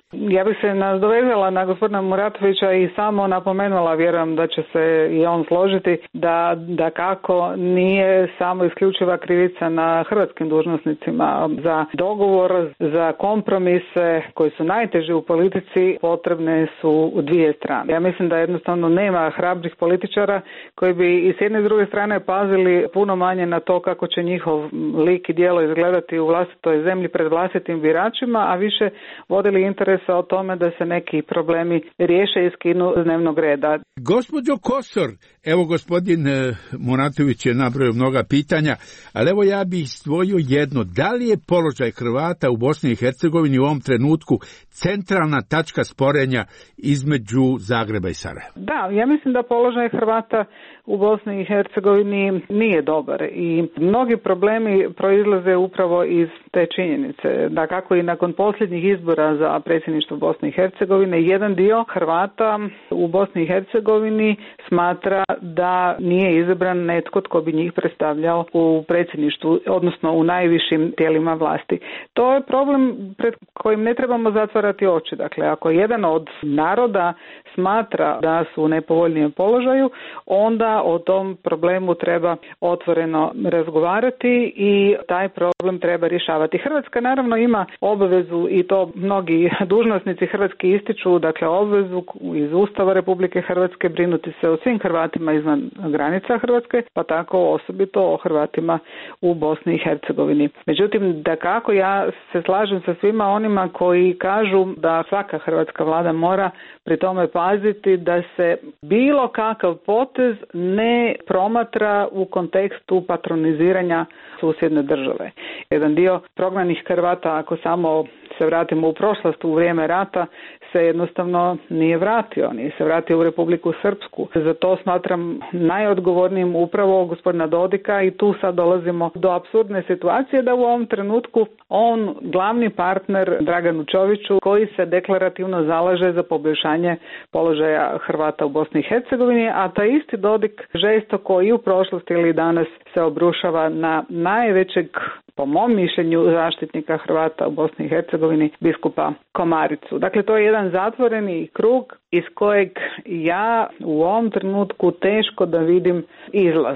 Ja bih se nadovezala na gospodina Muratovića i samo napomenula, vjerujem da će se i on složiti, da, da kako nije samo isključiva krivica na hrvatskim dužnosnicima. Za dogovor, za kompromise koji su najteži u politici potrebne su dvije strane. Ja mislim da jednostavno nema hrabrih političara koji bi i s jedne i s druge strane pazili puno manje na to kako će njihov lik i djelo izgledati u vlastitoj zemlji pred vlastitim biračima, a više vodili interesa o tome da se neki problemi riješe i skinu s dnevnog reda. Gospođo Kosor, evo gospodin Muratović je nabrojao mnoga pitanja, ali evo ja bih izdvojio jedno. Da li je položaj Hrvata u Bosni i Hercegovini u ovom trenutku centralna tačka sporenja između Zagreba i Sarajeva? Da, ja mislim da položaj Hrvata u Bosni i Hercegovini nije dobar i mnogi problemi proizlaze upravo iz te činjenice. Da kako i nakon posljednjih izbora za predsjedništvo Bosne i Hercegovine, jedan dio Hrvata u Bosni i Hercegovini smatra da nije izabran netko tko bi njih predstavljao u predsjedništvu, odnosno u najvišim tijelima vlasti. To je problem pred kojim ne trebamo zatvarati oči. Dakle, ako jedan od naroda smatra da su u nepovoljnijem položaju, onda o tom problemu treba otvoreno razgovarati i taj problem treba rješavati. Hrvatska naravno ima obavezu, i to mnogi dužnosnici hrvatski ističu, dakle obvezu iz Ustava Republike Hrvatske brinuti se o svim Hrvatima izvan granica Hrvatske, pa tako osobito o Hrvatima u Bosni i Hercegovini. Međutim, da kako ja se slažem sa svima onima koji kažu da svaka hrvatska vlada mora pri tome paziti da se bilo kakav potez ne promatra u kontekstu patroniziranja susjedne države. Jedan dio prognanih Hrvata, ako samo se vratimo u prošlost u vrijeme rata, se jednostavno nije vratio, nije se vratio u Republiku Srpsku. Za to smatram najodgovornijim upravo gospodina Dodika i tu sad dolazimo do apsurdne situacije da u ovom trenutku on glavni partner Draganu Čoviću koji se deklarativno zalaže za poboljšanje položaja Hrvata u Bosni i Hercegovini, a taj isti Dodik žestoko i u prošlosti ili danas se obrušava na najvećeg, po mom mišljenju, zaštitnika Hrvata u Bosni i Hercegovini, biskupa Komaricu. Dakle, to je jedan zatvoreni krug iz kojeg ja u ovom trenutku teško da vidim izlaz.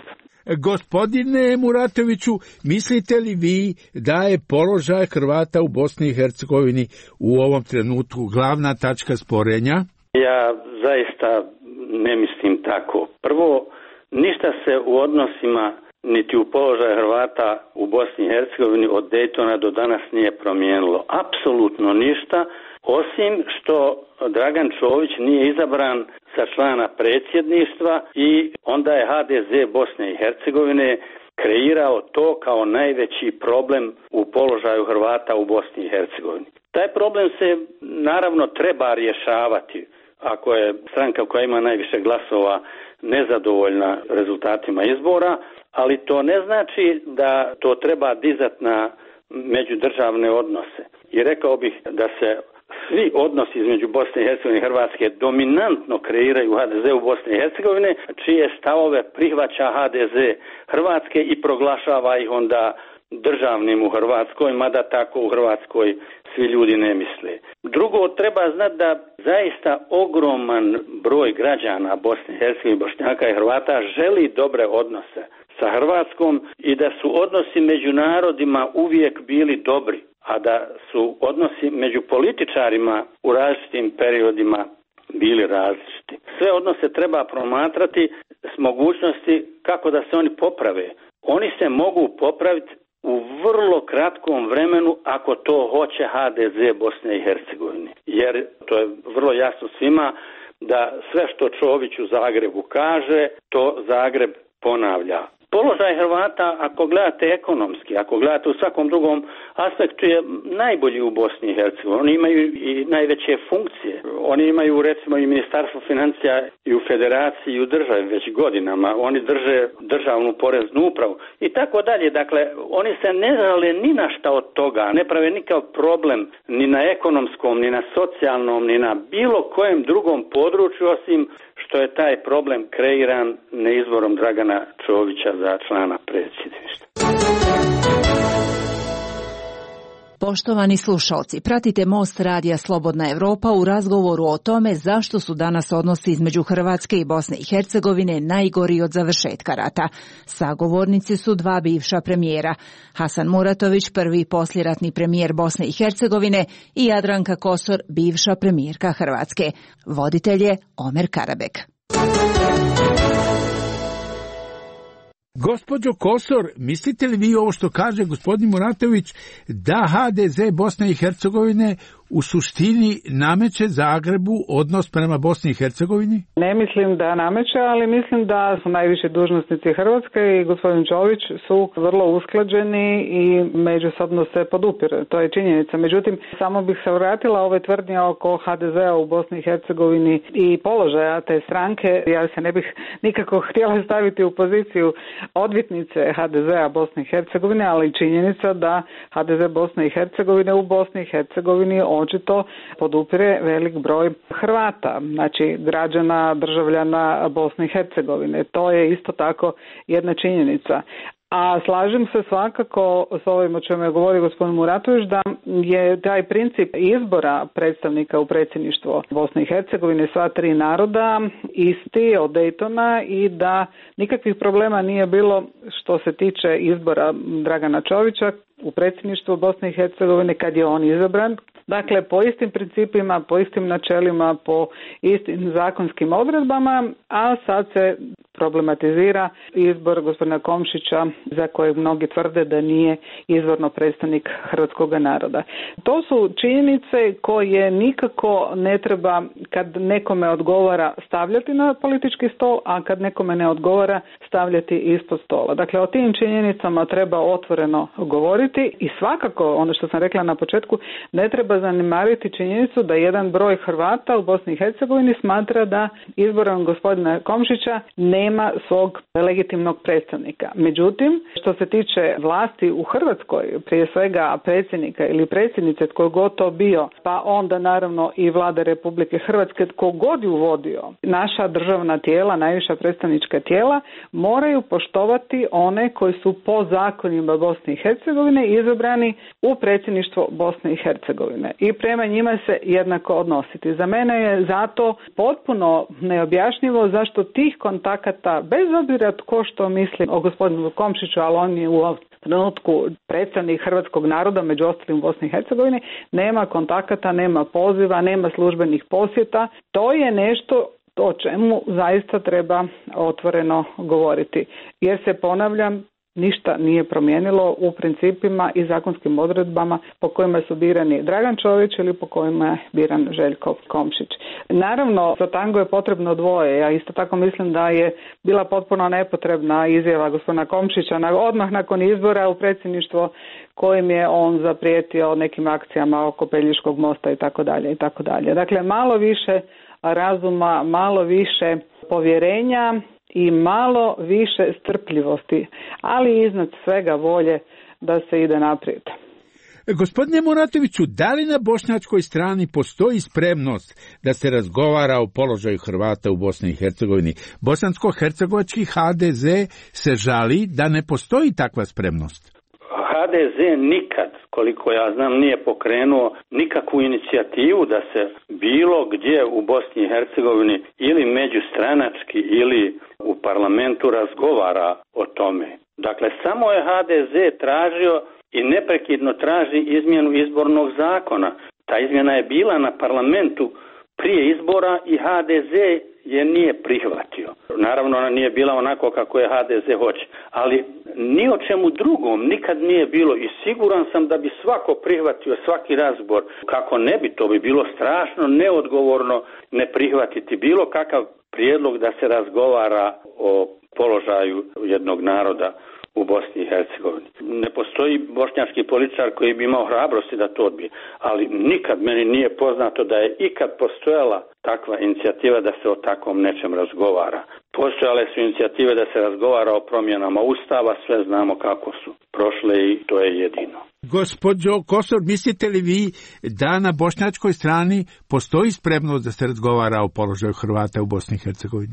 Gospodine Muratoviću, mislite li vi da je položaj Hrvata u Bosni i Hercegovini u ovom trenutku glavna tačka sporenja? Ja zaista ne mislim tako. Prvo, ništa se u odnosima niti u položaju Hrvata u Bosni i Hercegovini od Daytona do danas nije promijenilo. Apsolutno ništa, osim što Dragan Čović nije izabran sa člana predsjedništva i onda je ha de ze Bosne i Hercegovine kreirao to kao najveći problem u položaju Hrvata u Bosni i Hercegovini. Taj problem se naravno treba rješavati ako je stranka koja ima najviše glasova nezadovoljna rezultatima izbora, ali to ne znači da to treba dizati na međudržavne odnose. I rekao bih da se svi odnosi između Bosne i Hercegovine i Hrvatske dominantno kreiraju ha de ze u Bosni i Hercegovine, čije stavove prihvaća ha de ze Hrvatske i proglašava ih onda državnim u Hrvatskoj, mada tako u Hrvatskoj svi ljudi ne misle. Drugo, treba znati da zaista ogroman broj građana Bosne i Hercegovine, Bošnjaka i Hrvata želi dobre odnose sa Hrvatskom i da su odnosi među narodima uvijek bili dobri, a da su odnosi među političarima u različitim periodima bili različiti. Sve odnose treba promatrati s mogućnosti kako da se oni poprave. Oni se mogu popraviti u vrlo kratkom vremenu ako to hoće ha de ze Bosne i Hercegovine. Jer to je vrlo jasno svima da sve što Čović u Zagrebu kaže, to Zagreb ponavlja. Položaj Hrvata, ako gledate ekonomski, ako gledate u svakom drugom aspektu, je najbolji u Bosni i Hercegovini. Oni imaju i najveće funkcije. Oni imaju recimo i Ministarstvo financija i u federaciji i u državi već godinama. Oni drže državnu poreznu upravu i tako dalje. Dakle, oni se ne žale ni na šta od toga, ne prave nikakav problem ni na ekonomskom, ni na socijalnom, ni na bilo kojem drugom području, osim što je taj problem kreiran neizborom Dragana Čovića za člana predsjedništva. Poštovani slušalci, pratite Most radija Slobodna Evropa u razgovoru o tome zašto su danas odnosi između Hrvatske i Bosne i Hercegovine najgori od završetka rata. Sagovornici su dva bivša premijera, Hasan Muratović, prvi poslijeratni premijer Bosne i Hercegovine, i Jadranka Kosor, bivša premijerka Hrvatske. Voditelj je Omer Karabek. Gospođo Kosor, mislite li vi ovo što kaže gospodin Muratović, da ha de ze Bosne i Hercegovine u suštini nameće Zagrebu odnos prema Bosni i Hercegovini? Ne mislim da nameće, ali mislim da su najviši dužnosnici Hrvatske i gospodin Čović su vrlo usklađeni i međusobno se podupire. To je činjenica. Međutim, samo bih se vratila ove tvrdnje oko ha de zea u Bosni i Hercegovini i položaja te stranke. Ja se ne bih nikako htjela staviti u poziciju odvjetnice ha de zea Bosne i Hercegovine, ali činjenica da ha de ze Bosne i Hercegovine u Bosni i Hercegovini očito podupire velik broj Hrvata, znači građana, državljana Bosne i Hercegovine. To je isto tako jedna činjenica. A slažem se svakako s ovim o čemu je govorio gospodin Muratović, da je taj princip izbora predstavnika u predsjedništvo Bosne i Hercegovine, sva tri naroda, isti od Daytona i da nikakvih problema nije bilo što se tiče izbora Dragana Čovića u predsjedništvu Bosne i Hercegovine kad je on izabran. Dakle, po istim principima, po istim načelima, po istim zakonskim odredbama, a sad se problematizira izbor gospodina Komšića, za kojeg mnogi tvrde da nije izvorno predstavnik hrvatskog naroda. To su činjenice koje nikako ne treba, kad nekome odgovara, stavljati na politički stol, a kad nekome ne odgovara, stavljati ispod stola. Dakle, o tim činjenicama treba otvoreno govoriti i svakako, ono što sam rekla na početku, ne treba zanemariti činjenicu da jedan broj Hrvata u Bosni i Hercegovini smatra da izborom gospodina Komšića nema svog legitimnog predstavnika. Međutim, što se tiče vlasti u Hrvatskoj, prije svega predsjednika ili predsjednice, tko god to bio, pa onda naravno i Vlada Republike Hrvatske, tko god ju vodio, naša državna tijela, najviša predstavnička tijela, moraju poštovati one koji su po zakonima Bosne i Hercegovine izabrani u predsjedništvo Bosne i Hercegovine i prema njima se jednako odnositi. Za mene je zato potpuno neobjašnjivo zašto tih kontakata, bez obzira tko što misli o gospodinu Komšiću, ali on je u ovom trenutku predstavnik hrvatskog naroda, među ostalim u Bosni i Hercegovini, nema kontakata, nema poziva, nema službenih posjeta. To je nešto o čemu zaista treba otvoreno govoriti. Jer se, ponavljam, ništa nije promijenilo u principima i zakonskim odredbama po kojima su birani Dragan Čović ili po kojima je biran Željko Komšić. Naravno, za tango je potrebno dvoje. Ja isto tako mislim da je bila potpuno nepotrebna izjava gospodina Komšića odmah nakon izbora u predsjedništvo kojim je on zaprijetio nekim akcijama oko Pelješkog mosta i tako dalje i tako dalje. Dakle, malo više razuma, malo više povjerenja i malo više strpljivosti, ali iznad svega volje da se ide naprijed. Gospodine Muratoviću, da li na bošnjačkoj strani postoji spremnost da se razgovara o položaju Hrvata u Bosni i Hercegovini? Bosansko-hercegovački ha de ze se žali da ne postoji takva spremnost. ha de ze nikad, koliko ja znam, nije pokrenuo nikakvu inicijativu da se bilo gdje u Bosni i Hercegovini ili međustranački ili u parlamentu razgovara o tome. Dakle, samo je ha de ze tražio i neprekidno traži izmjenu izbornog zakona. Ta izmjena je bila na parlamentu prije izbora i ha de ze je nije prihvatio. Naravno, ona nije bila onako kako je ha de ze hoće, ali ni o čemu drugom nikad nije bilo i siguran sam da bi svako prihvatio svaki razgovor. Kako ne bi, to bi bilo strašno neodgovorno ne prihvatiti bilo kakav prijedlog da se razgovara o položaju jednog naroda u Bosni i Hercegovini. Ne postoji bošnjački političar koji bi imao hrabrosti da to odbije, ali nikad meni nije poznato da je ikad postojala takva inicijativa da se o takvom nečem razgovara. Postojale su inicijative da se razgovara o promjenama Ustava, sve znamo kako su prošle i to je jedino. Gospođo Kosor, mislite li vi da na bošnjačkoj strani postoji spremnost da se razgovara o položaju Hrvata u Bosni i Hercegovini? Pa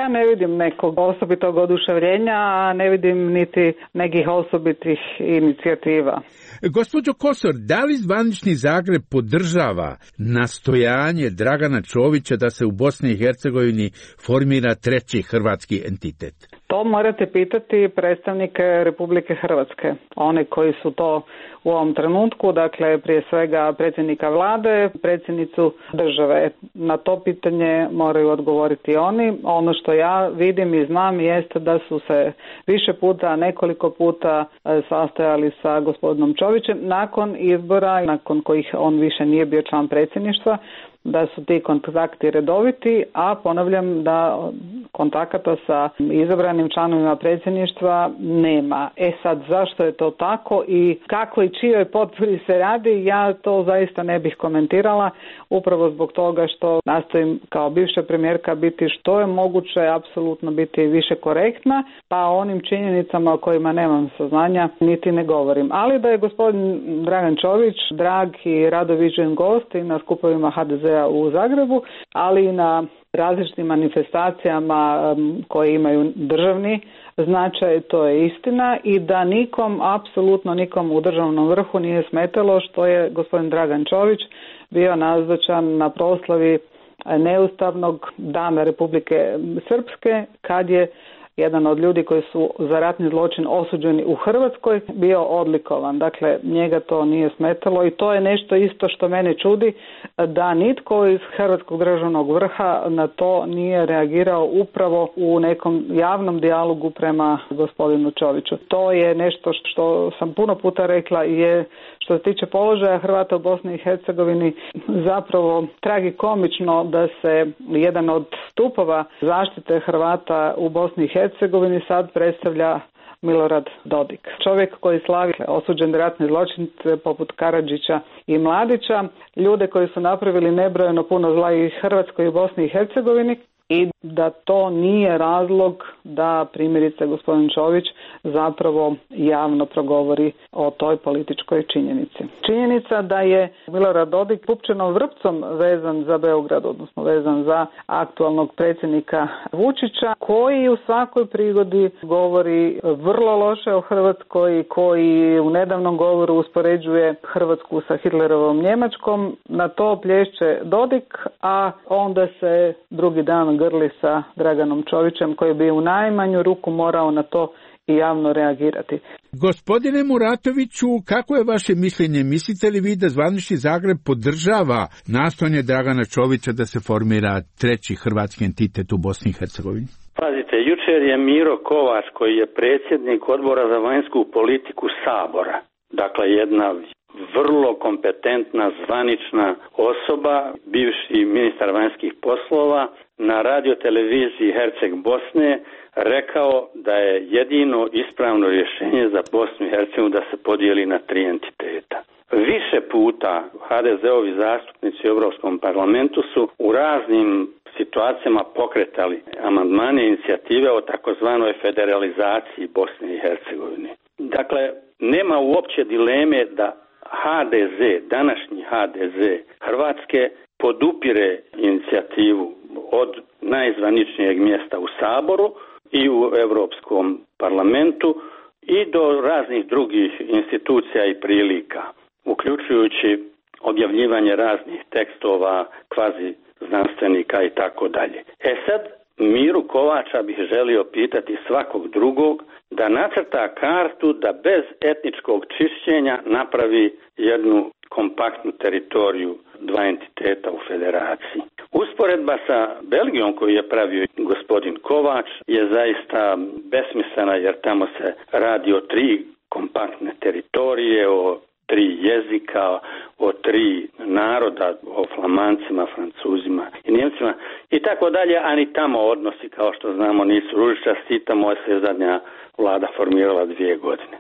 ja ne vidim nekog osobitog oduševljenja, a ne vidim niti nekih osobitih inicijativa. Gospođo Kosor, da li zvanični Zagreb podržava nastojanje Dragana Čovića da se u Bosni i Hercegovini formira treći hrvatski entitet? To morate pitati predstavnike Republike Hrvatske, oni koji su to u ovom trenutku, dakle prije svega predsjednika vlade, predsjednicu države. Na to pitanje moraju odgovoriti oni. Ono što ja vidim i znam jeste da su se više puta, nekoliko puta sastajali sa gospodinom Čovićem nakon izbora, nakon kojih on više nije bio član predsjedništva, da su ti kontakti redoviti, a ponavljam da kontakata sa izabranim članovima predsjedništva nema. E sad, zašto je to tako i kako i čijoj potpori se radi, ja to zaista ne bih komentirala, upravo zbog toga što nastojim kao bivša premijerka biti što je moguće, apsolutno biti više korektna, pa o onim činjenicama o kojima nemam saznanja niti ne govorim. Ali da je gospodin Dragan Čović drag i rado viđen gost i na skupovima ha de zea u Zagrebu, ali i na različitim manifestacijama koje imaju državni značaj, to je istina, i da nikom, apsolutno nikom u državnom vrhu nije smetalo što je gospodin Dragan Čović bio nazočan na proslavi neustavnog dana Republike Srpske, kad je jedan od ljudi koji su za ratni zločin osuđeni u Hrvatskoj bio odlikovan. Dakle, njega to nije smetalo i to je nešto isto što mene čudi, da nitko iz Hrvatskog državnog vrha na to nije reagirao upravo u nekom javnom dijalogu prema gospodinu Čoviću. To je nešto što sam puno puta rekla, je što se tiče položaja Hrvata u Bosni i Hercegovini zapravo tragikomično da se jedan od stupova zaštite Hrvata u Bosni i Hercegovini sad predstavlja Milorad Dodik. Čovjek koji slavi osuđen ratni zločin poput Karadžića i Mladića, ljude koji su napravili nebrojeno puno zla i Hrvatskoj i Bosni i Hercegovini, i da to nije razlog da primjerice gospodin Čović zapravo javno progovori o toj političkoj činjenici. Činjenica da je Milorad Dodik pupčanom vrpcom vezan za Beograd, odnosno vezan za aktualnog predsjednika Vučića, koji u svakoj prigodi govori vrlo loše o Hrvatskoj, koji u nedavnom govoru uspoređuje Hrvatsku sa Hitlerovom Njemačkom, na to plješće Dodik, a onda se drugi dan grli sa Draganom Čovićem, koji bi u najmanju ruku morao na to i javno reagirati. Gospodine Muratoviću, kako je vaše mišljenje? Mislite li vi da zvanični Zagreb podržava nastojanje Dragana Čovića da se formira treći hrvatski entitet u Bosni i Hercegovini? Pazite, jučer je Miro Kovač, koji je predsjednik Odbora za vanjsku politiku Sabora, dakle jedna vrlo kompetentna, zvanična osoba, bivši ministar vanjskih poslova, na radioteleviziji Herceg Bosne rekao da je jedino ispravno rješenje za Bosnu i Hercegovinu da se podijeli na tri entiteta. Više puta ha de zeovi zastupnici u Europskom parlamentu su u raznim situacijama pokretali amandmane inicijative o takozvanoj federalizaciji Bosne i Hercegovine. Dakle, nema uopće dileme da ha de ze, današnji ha de ze Hrvatske, podupire inicijativu od najzvaničnijeg mjesta u Saboru i u Europskom parlamentu i do raznih drugih institucija i prilika, uključujući objavljivanje raznih tekstova, kvazi znanstvenika i tako dalje. E sad, Miru Kovača bih želio pitati svakog drugog da nacrta kartu da bez etničkog čišćenja napravi jednu kompaktnu teritoriju dva entiteta u federaciji. Usporedba sa Belgijom koju je pravio gospodin Kovač je zaista besmislena, jer tamo se radi o tri kompaktne teritorije, o tri jezika, o tri naroda, o Flamancima, Francuzima i Njemcima i tako dalje, a ni tamo odnosi, kao što znamo, nisu ružičasti, tamo se zadnja vlada formirala dvije godine.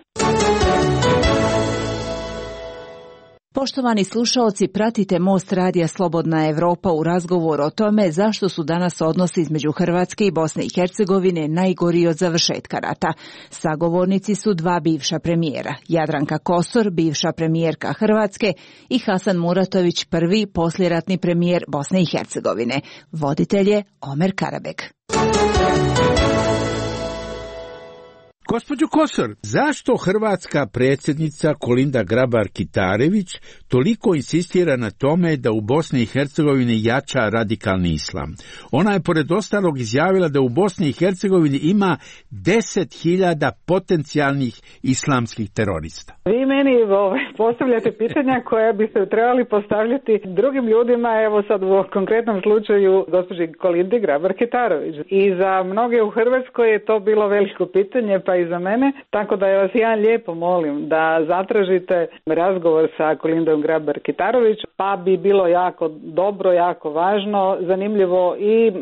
Poštovani slušaoci, pratite Most radija Slobodna Evropa u razgovoru o tome zašto su danas odnosi između Hrvatske i Bosne i Hercegovine najgori od završetka rata. Sagovornici su dva bivša premijera, Jadranka Kosor, bivša premijerka Hrvatske, i Hasan Muratović, prvi poslijeratni premijer Bosne i Hercegovine. Voditelj je Omer Karabek. Gospođo Kosor, zašto hrvatska predsjednica Kolinda Grabar-Kitarović toliko insistira na tome da u Bosni i Hercegovini jača radikalni islam? Ona je pored ostalog izjavila da u Bosni i Hercegovini ima deset hiljada potencijalnih islamskih terorista. Vi meni ovaj, postavljate pitanja koja bi se trebali postavljati drugim ljudima, evo sad u konkretnom slučaju gospođi Kolindi Grabar-Kitarović. I za mnoge u Hrvatskoj je to bilo veliko pitanje, pa i za mene, tako da vas ja lijepo molim da zatražite razgovor sa Kolindom Grabar-Kitarović, pa bi bilo jako dobro, jako važno, zanimljivo i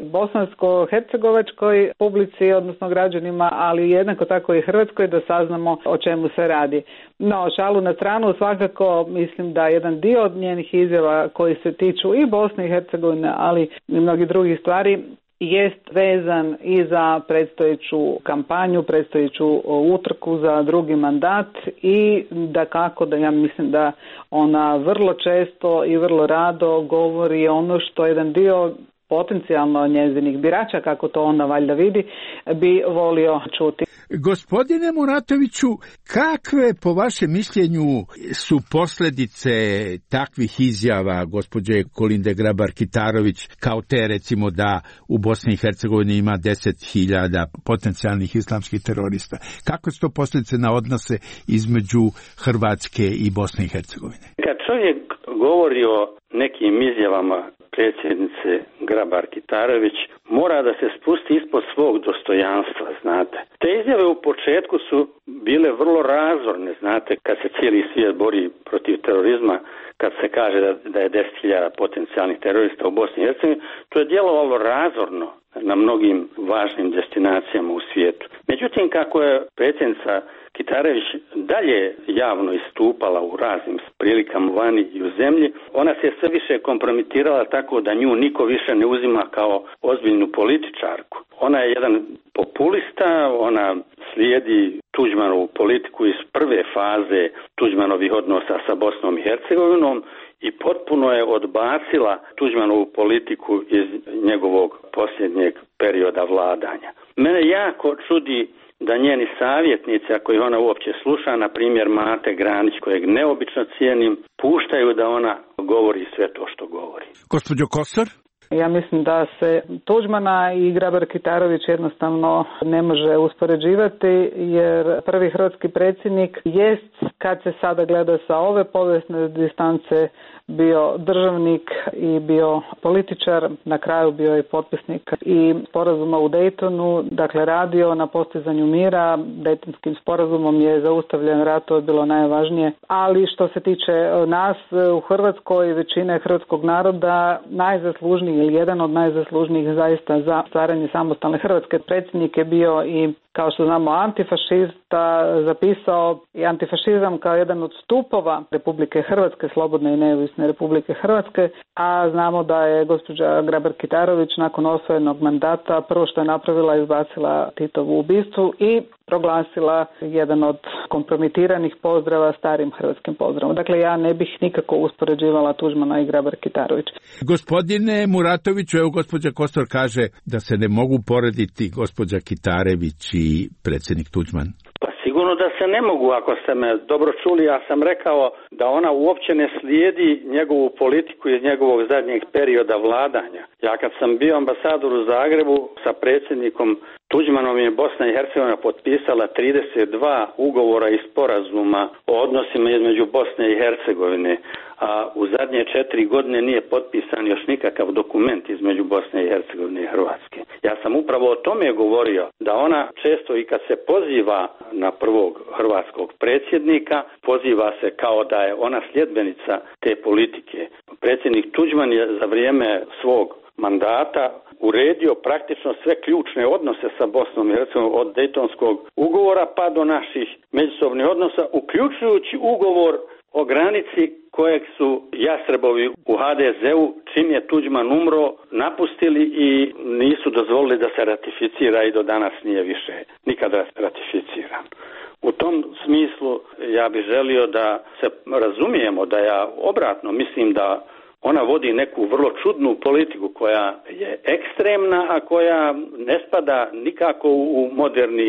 bosansko-hercegovačkoj publici, odnosno građanima, ali jednako tako i Hrvatskoj, da saznamo o čemu se radi. No, šalu na stranu, svakako mislim da jedan dio od njenih izjava koji se tiču i Bosne i Hercegovine, ali i mnogi drugih stvari, jest vezan i za predstojeću kampanju, predstojeću utrku za drugi mandat i da kako da ja mislim da ona vrlo često i vrlo rado govori ono što jedan dio potencijalno njezinih birača, kako to ona valjda vidi, bi volio čuti. Gospodine Muratoviću, kakve po vašem mišljenju su posljedice takvih izjava gospođe Kolinde Grabar-Kitarović, kao te recimo da u Bosni i Hercegovini ima deset hiljada potencijalnih islamskih terorista? Kakve su to posljedice na odnose između Hrvatske i Bosne i Hercegovine? Kad čovjek govori o nekim izjavama predsjednice Grabar-Kitarović, mora da se spusti ispod svog dostojanstva, znate. Te izjave u početku su bile vrlo razorne, znate, kad se cijeli svijet bori protiv terorizma, kad se kaže da, da je deset hiljada potencijalnih terorista u Bosni i Hercegovini, to je djelovalo razorno na mnogim važnim destinacijama u svijetu. Međutim, kako je predsjednica Kitarović dalje javno istupala u raznim prilikama vani i u zemlji, ona se sve više kompromitirala tako da nju niko više ne uzima kao ozbiljnu političarku. Ona je jedan populista, ona slijedi Tuđmanovu politiku iz prve faze Tuđmanovih odnosa sa Bosnom i Hercegovinom i potpuno je odbacila Tuđmanovu politiku iz njegovog posljednjeg perioda vladanja. Mene jako čudi da njeni savjetnici, ako ih ona uopće sluša, na primjer Mate Granić, kojeg neobično cijenim, puštaju da ona govori sve to što govori. Gospođo Kosor? Ja mislim da se Tuđmana i Grabar-Kitarović jednostavno ne može uspoređivati, jer prvi hrvatski predsjednik jest, kad se sada gleda sa ove povijesne distance, bio državnik i bio političar, na kraju bio i potpisnik i sporazuma u Daytonu, dakle radio na postizanju mira. Daytonskim sporazumom je zaustavljen rat, to je bilo najvažnije, ali što se tiče nas u Hrvatskoj, većine hrvatskog naroda, najzaslužniji ili jedan od najzaslužnijih zaista za stvaranje samostalne Hrvatske predsjednik je bio i, kao što znamo, antifašista, zapisao i antifašizam kao jedan od stupova Republike Hrvatske, slobodne i neovisne Republike Hrvatske, a znamo da je gospođa Grabar-Kitarović nakon osvojenog mandata prvo što je napravila, izbacila Titovu ubistvu i proglasila jedan od kompromitiranih pozdrava starim hrvatskim pozdravom. Dakle, ja ne bih nikako uspoređivala Tuđmana i Grabar-Kitarović. Gospodine Muratoviću, evo gospođa Kosor kaže da se ne mogu porediti gospođa Kitarević i predsjednik Tuđman. Pa sigurno da se ne mogu, ako ste me dobro čuli. Ja sam rekao da ona uopće ne slijedi njegovu politiku iz njegovog zadnjeg perioda vladanja. Ja kad sam bio ambasador u Zagrebu sa predsjednikom Tuđmanom je Bosna i Hercegovina potpisala trideset dva ugovora i sporazuma o odnosima između Bosne i Hercegovine, a u zadnje četiri godine nije potpisan još nikakav dokument između Bosne i Hercegovine i Hrvatske. Ja sam upravo o tome govorio, da ona često i kad se poziva na prvog hrvatskog predsjednika, poziva se kao da je ona sljedbenica te politike. Predsjednik Tuđman je za vrijeme svog mandata uredio praktično sve ključne odnose sa Bosnom i Hercegovinom, od Dejtonskog ugovora pa do naših međusobnih odnosa, uključujući ugovor o granici kojeg su Jastrebovi u ha de zeu, čim je Tuđman umro, napustili i nisu dozvolili da se ratificira i do danas nije više nikada ratificiran. U tom smislu ja bih želio da se razumijemo, da ja obratno mislim da ona vodi neku vrlo čudnu politiku koja je ekstremna, a koja ne spada nikako u moderni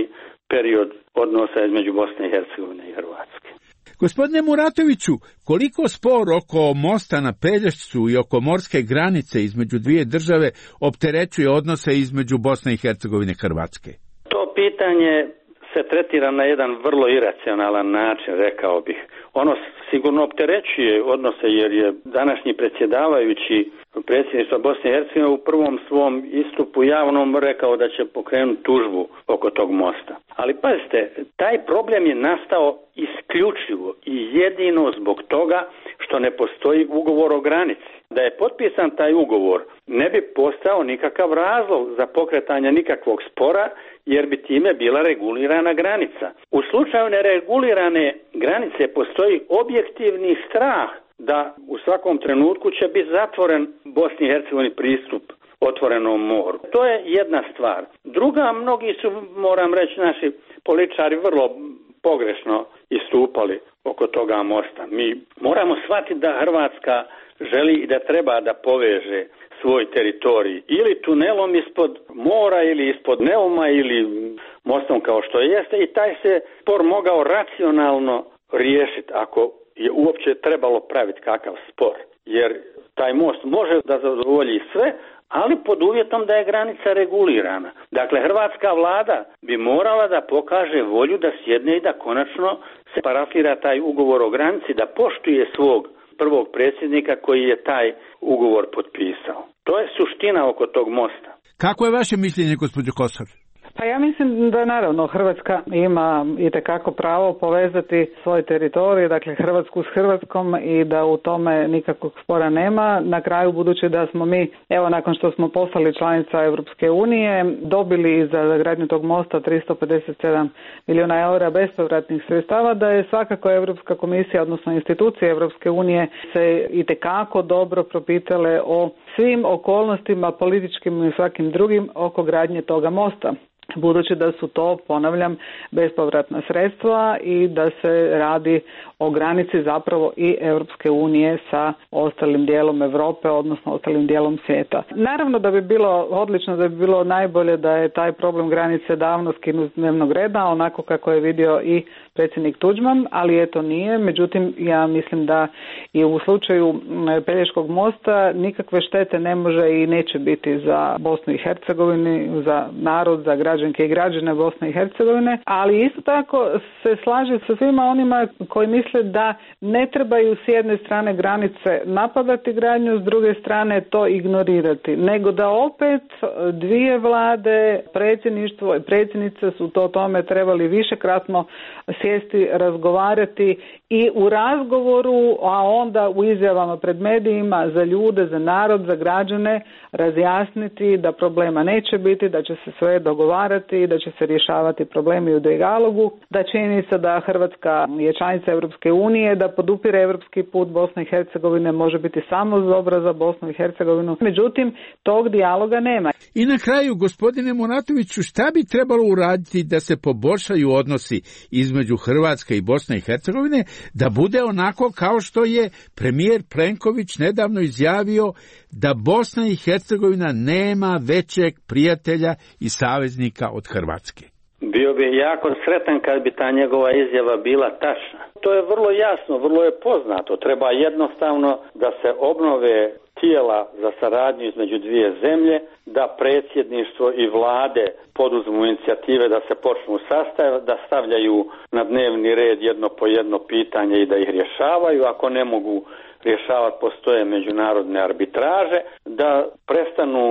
period odnosa između Bosne i Hercegovine i Hrvatske. Gospodine Muratoviću, koliko spor oko mosta na Pelješcu i oko morske granice između dvije države opterećuje odnose između Bosne i Hercegovine i Hrvatske? To pitanje se tretira na jedan vrlo iracionalan način, rekao bih. Ono sigurno opterećuje odnose jer je današnji predsjedavajući predsjedništva Bosne i Hercegovine u prvom svom istupu javnom rekao da će pokrenuti tužbu oko tog mosta. Ali pazite, taj problem je nastao isključivo i jedino zbog toga što ne postoji ugovor o granici. Da je potpisan taj ugovor, ne bi postao nikakav razlog za pokretanje nikakvog spora, jer bi time bila regulirana granica. U slučaju neregulirane granice postoji objektivni strah da u svakom trenutku će biti zatvoren Bosni i Hercegovini pristup otvorenom moru. To je jedna stvar. Druga, mnogi su, moram reći, naši političari vrlo pogrešno istupali oko toga mosta. Mi moramo shvatiti da Hrvatska želi i da treba da poveže svoj teritorij ili tunelom ispod mora ili ispod Neuma ili mostom kao što jeste, i taj se spor mogao racionalno riješiti ako je uopće trebalo praviti kakav spor. Jer taj most može da zadovolji sve, ali pod uvjetom da je granica regulirana. Dakle, hrvatska vlada bi morala da pokaže volju da sjedne i da konačno se parafira taj ugovor o granici, da poštuje svog prvog predsjednika koji je taj ugovor potpisao. To je suština oko tog mosta. Kako je vaše mišljenje, gospođo Kosor? Pa ja mislim da naravno Hrvatska ima itekako pravo povezati svoj teritorij, dakle Hrvatsku s Hrvatskom, i da u tome nikakvog spora nema. Na kraju, budući da smo mi, evo nakon što smo postali članica Europske unije, dobili za gradnju tog mosta tristo pedeset sedam milijuna eura bespovratnih sredstava, da je svakako Europska komisija, odnosno institucije Europske unije, se itekako dobro propitale o svim okolnostima, političkim i svakim drugim, oko gradnje toga mosta. Budući da su to, ponavljam, bespovratna sredstva i da se radi o granici zapravo i Europske unije sa ostalim dijelom Europe, odnosno ostalim dijelom svijeta. Naravno da bi bilo odlično, da bi bilo najbolje da je taj problem granice davno skinut s dnevnog reda, onako kako je vidio i predsjednik Tuđman, ali eto nije. Međutim, ja mislim da i u slučaju Pelješkog mosta nikakve štete ne može i neće biti za Bosnu i Hercegovinu, za narod, za građanke i građane Bosne i Hercegovine, ali isto tako se slaže sa svima onima koji misle da ne trebaju s jedne strane granice napadati gradnju, s druge strane to ignorirati, nego da opet dvije vlade, predsjedništvo i predsjednice su to tome trebali višekratno sjesti, razgovarati i u razgovoru, a onda u izjavama pred medijima za ljude, za narod, za građane razjasniti da problema neće biti, da će se sve dogovarati, da će se rješavati problemi u dijalogu, da činjenica da Hrvatska je članica Europske unije, da podupire europski put Bosne i Hercegovine može biti samo dobra za Bosnu i Hercegovinu. Međutim, tog dijaloga nema. I na kraju, gospodine Muratoviću, šta bi trebalo uraditi da se poboljšaju odnosi između Hrvatske i Bosne i Hercegovine, da bude onako kao što je premijer Plenković nedavno izjavio da Bosna i Hercegovina nema većeg prijatelja i saveznika od Hrvatske? Bio bi jako sretan kad bi ta njegova izjava bila tačna. To je vrlo jasno, vrlo je poznato. Treba jednostavno da se obnove tijela za saradnju između dvije zemlje, da predsjedništvo i vlade poduzmu inicijative da se počnu sastavljati, da stavljaju na dnevni red jedno po jedno pitanje i da ih rješavaju. Ako ne mogu rješavati, postoje međunarodne arbitraže, da prestanu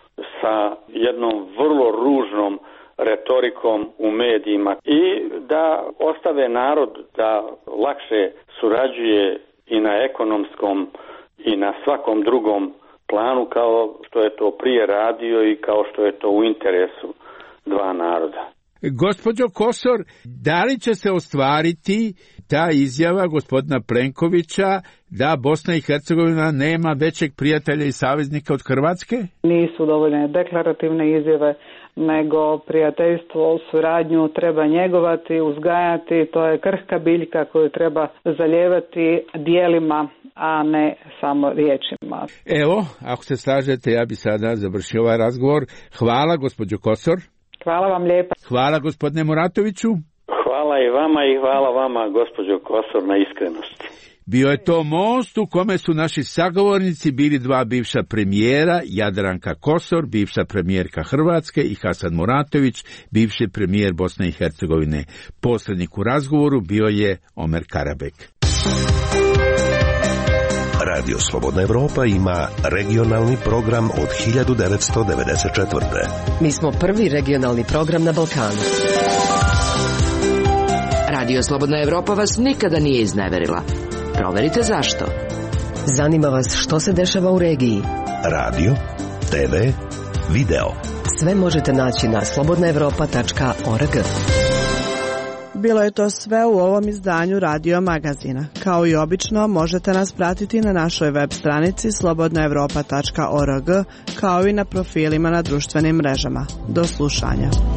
sa jednom vrlo ružnom retorikom u medijima i da ostave narod da lakše surađuje i na ekonomskom i na svakom drugom planu kao što je to prije radio i kao što je to u interesu dva naroda. Gospođo Kosor, da li će se ostvariti ta izjava gospodina Plenkovića da Bosna i Hercegovina nema većeg prijatelja i saveznika od Hrvatske? Nisu dovoljne deklarativne izjave, nego prijateljstvo, suradnju treba njegovati, uzgajati, to je krhka biljka koju treba zalijevati djelima, a ne samo riječima. Evo, ako se slažete, ja bi sada završio ovaj razgovor. Hvala, gospođo Kosor. Hvala vam lijepa. Hvala gospodine Muratoviću. Hvala i vama i hvala vama, gospođo Kosor, na iskrenosti. Bio je to most u kome su naši sagovornici bili dva bivša premijera, Jadranka Kosor, bivša premijerka Hrvatske, i Hasan Muratović, bivši premijer Bosne i Hercegovine. Posrednik u razgovoru bio je Omer Karabek. Radio Slobodna Evropa ima regionalni program od hiljadu devetsto devedeset četvrte. Mi smo prvi regionalni program na Balkanu. Radio Slobodna Evropa vas nikada nije izneverila. Proverite zašto. Zanima vas što se dešava u regiji. Radio, te ve, video. Sve možete naći na slobodna evropa tačka org. Bilo je to sve u ovom izdanju Radio Magazina. Kao i obično, možete nas pratiti na našoj web stranici slobodna evropa tačka org, kao i na profilima na društvenim mrežama. Do slušanja.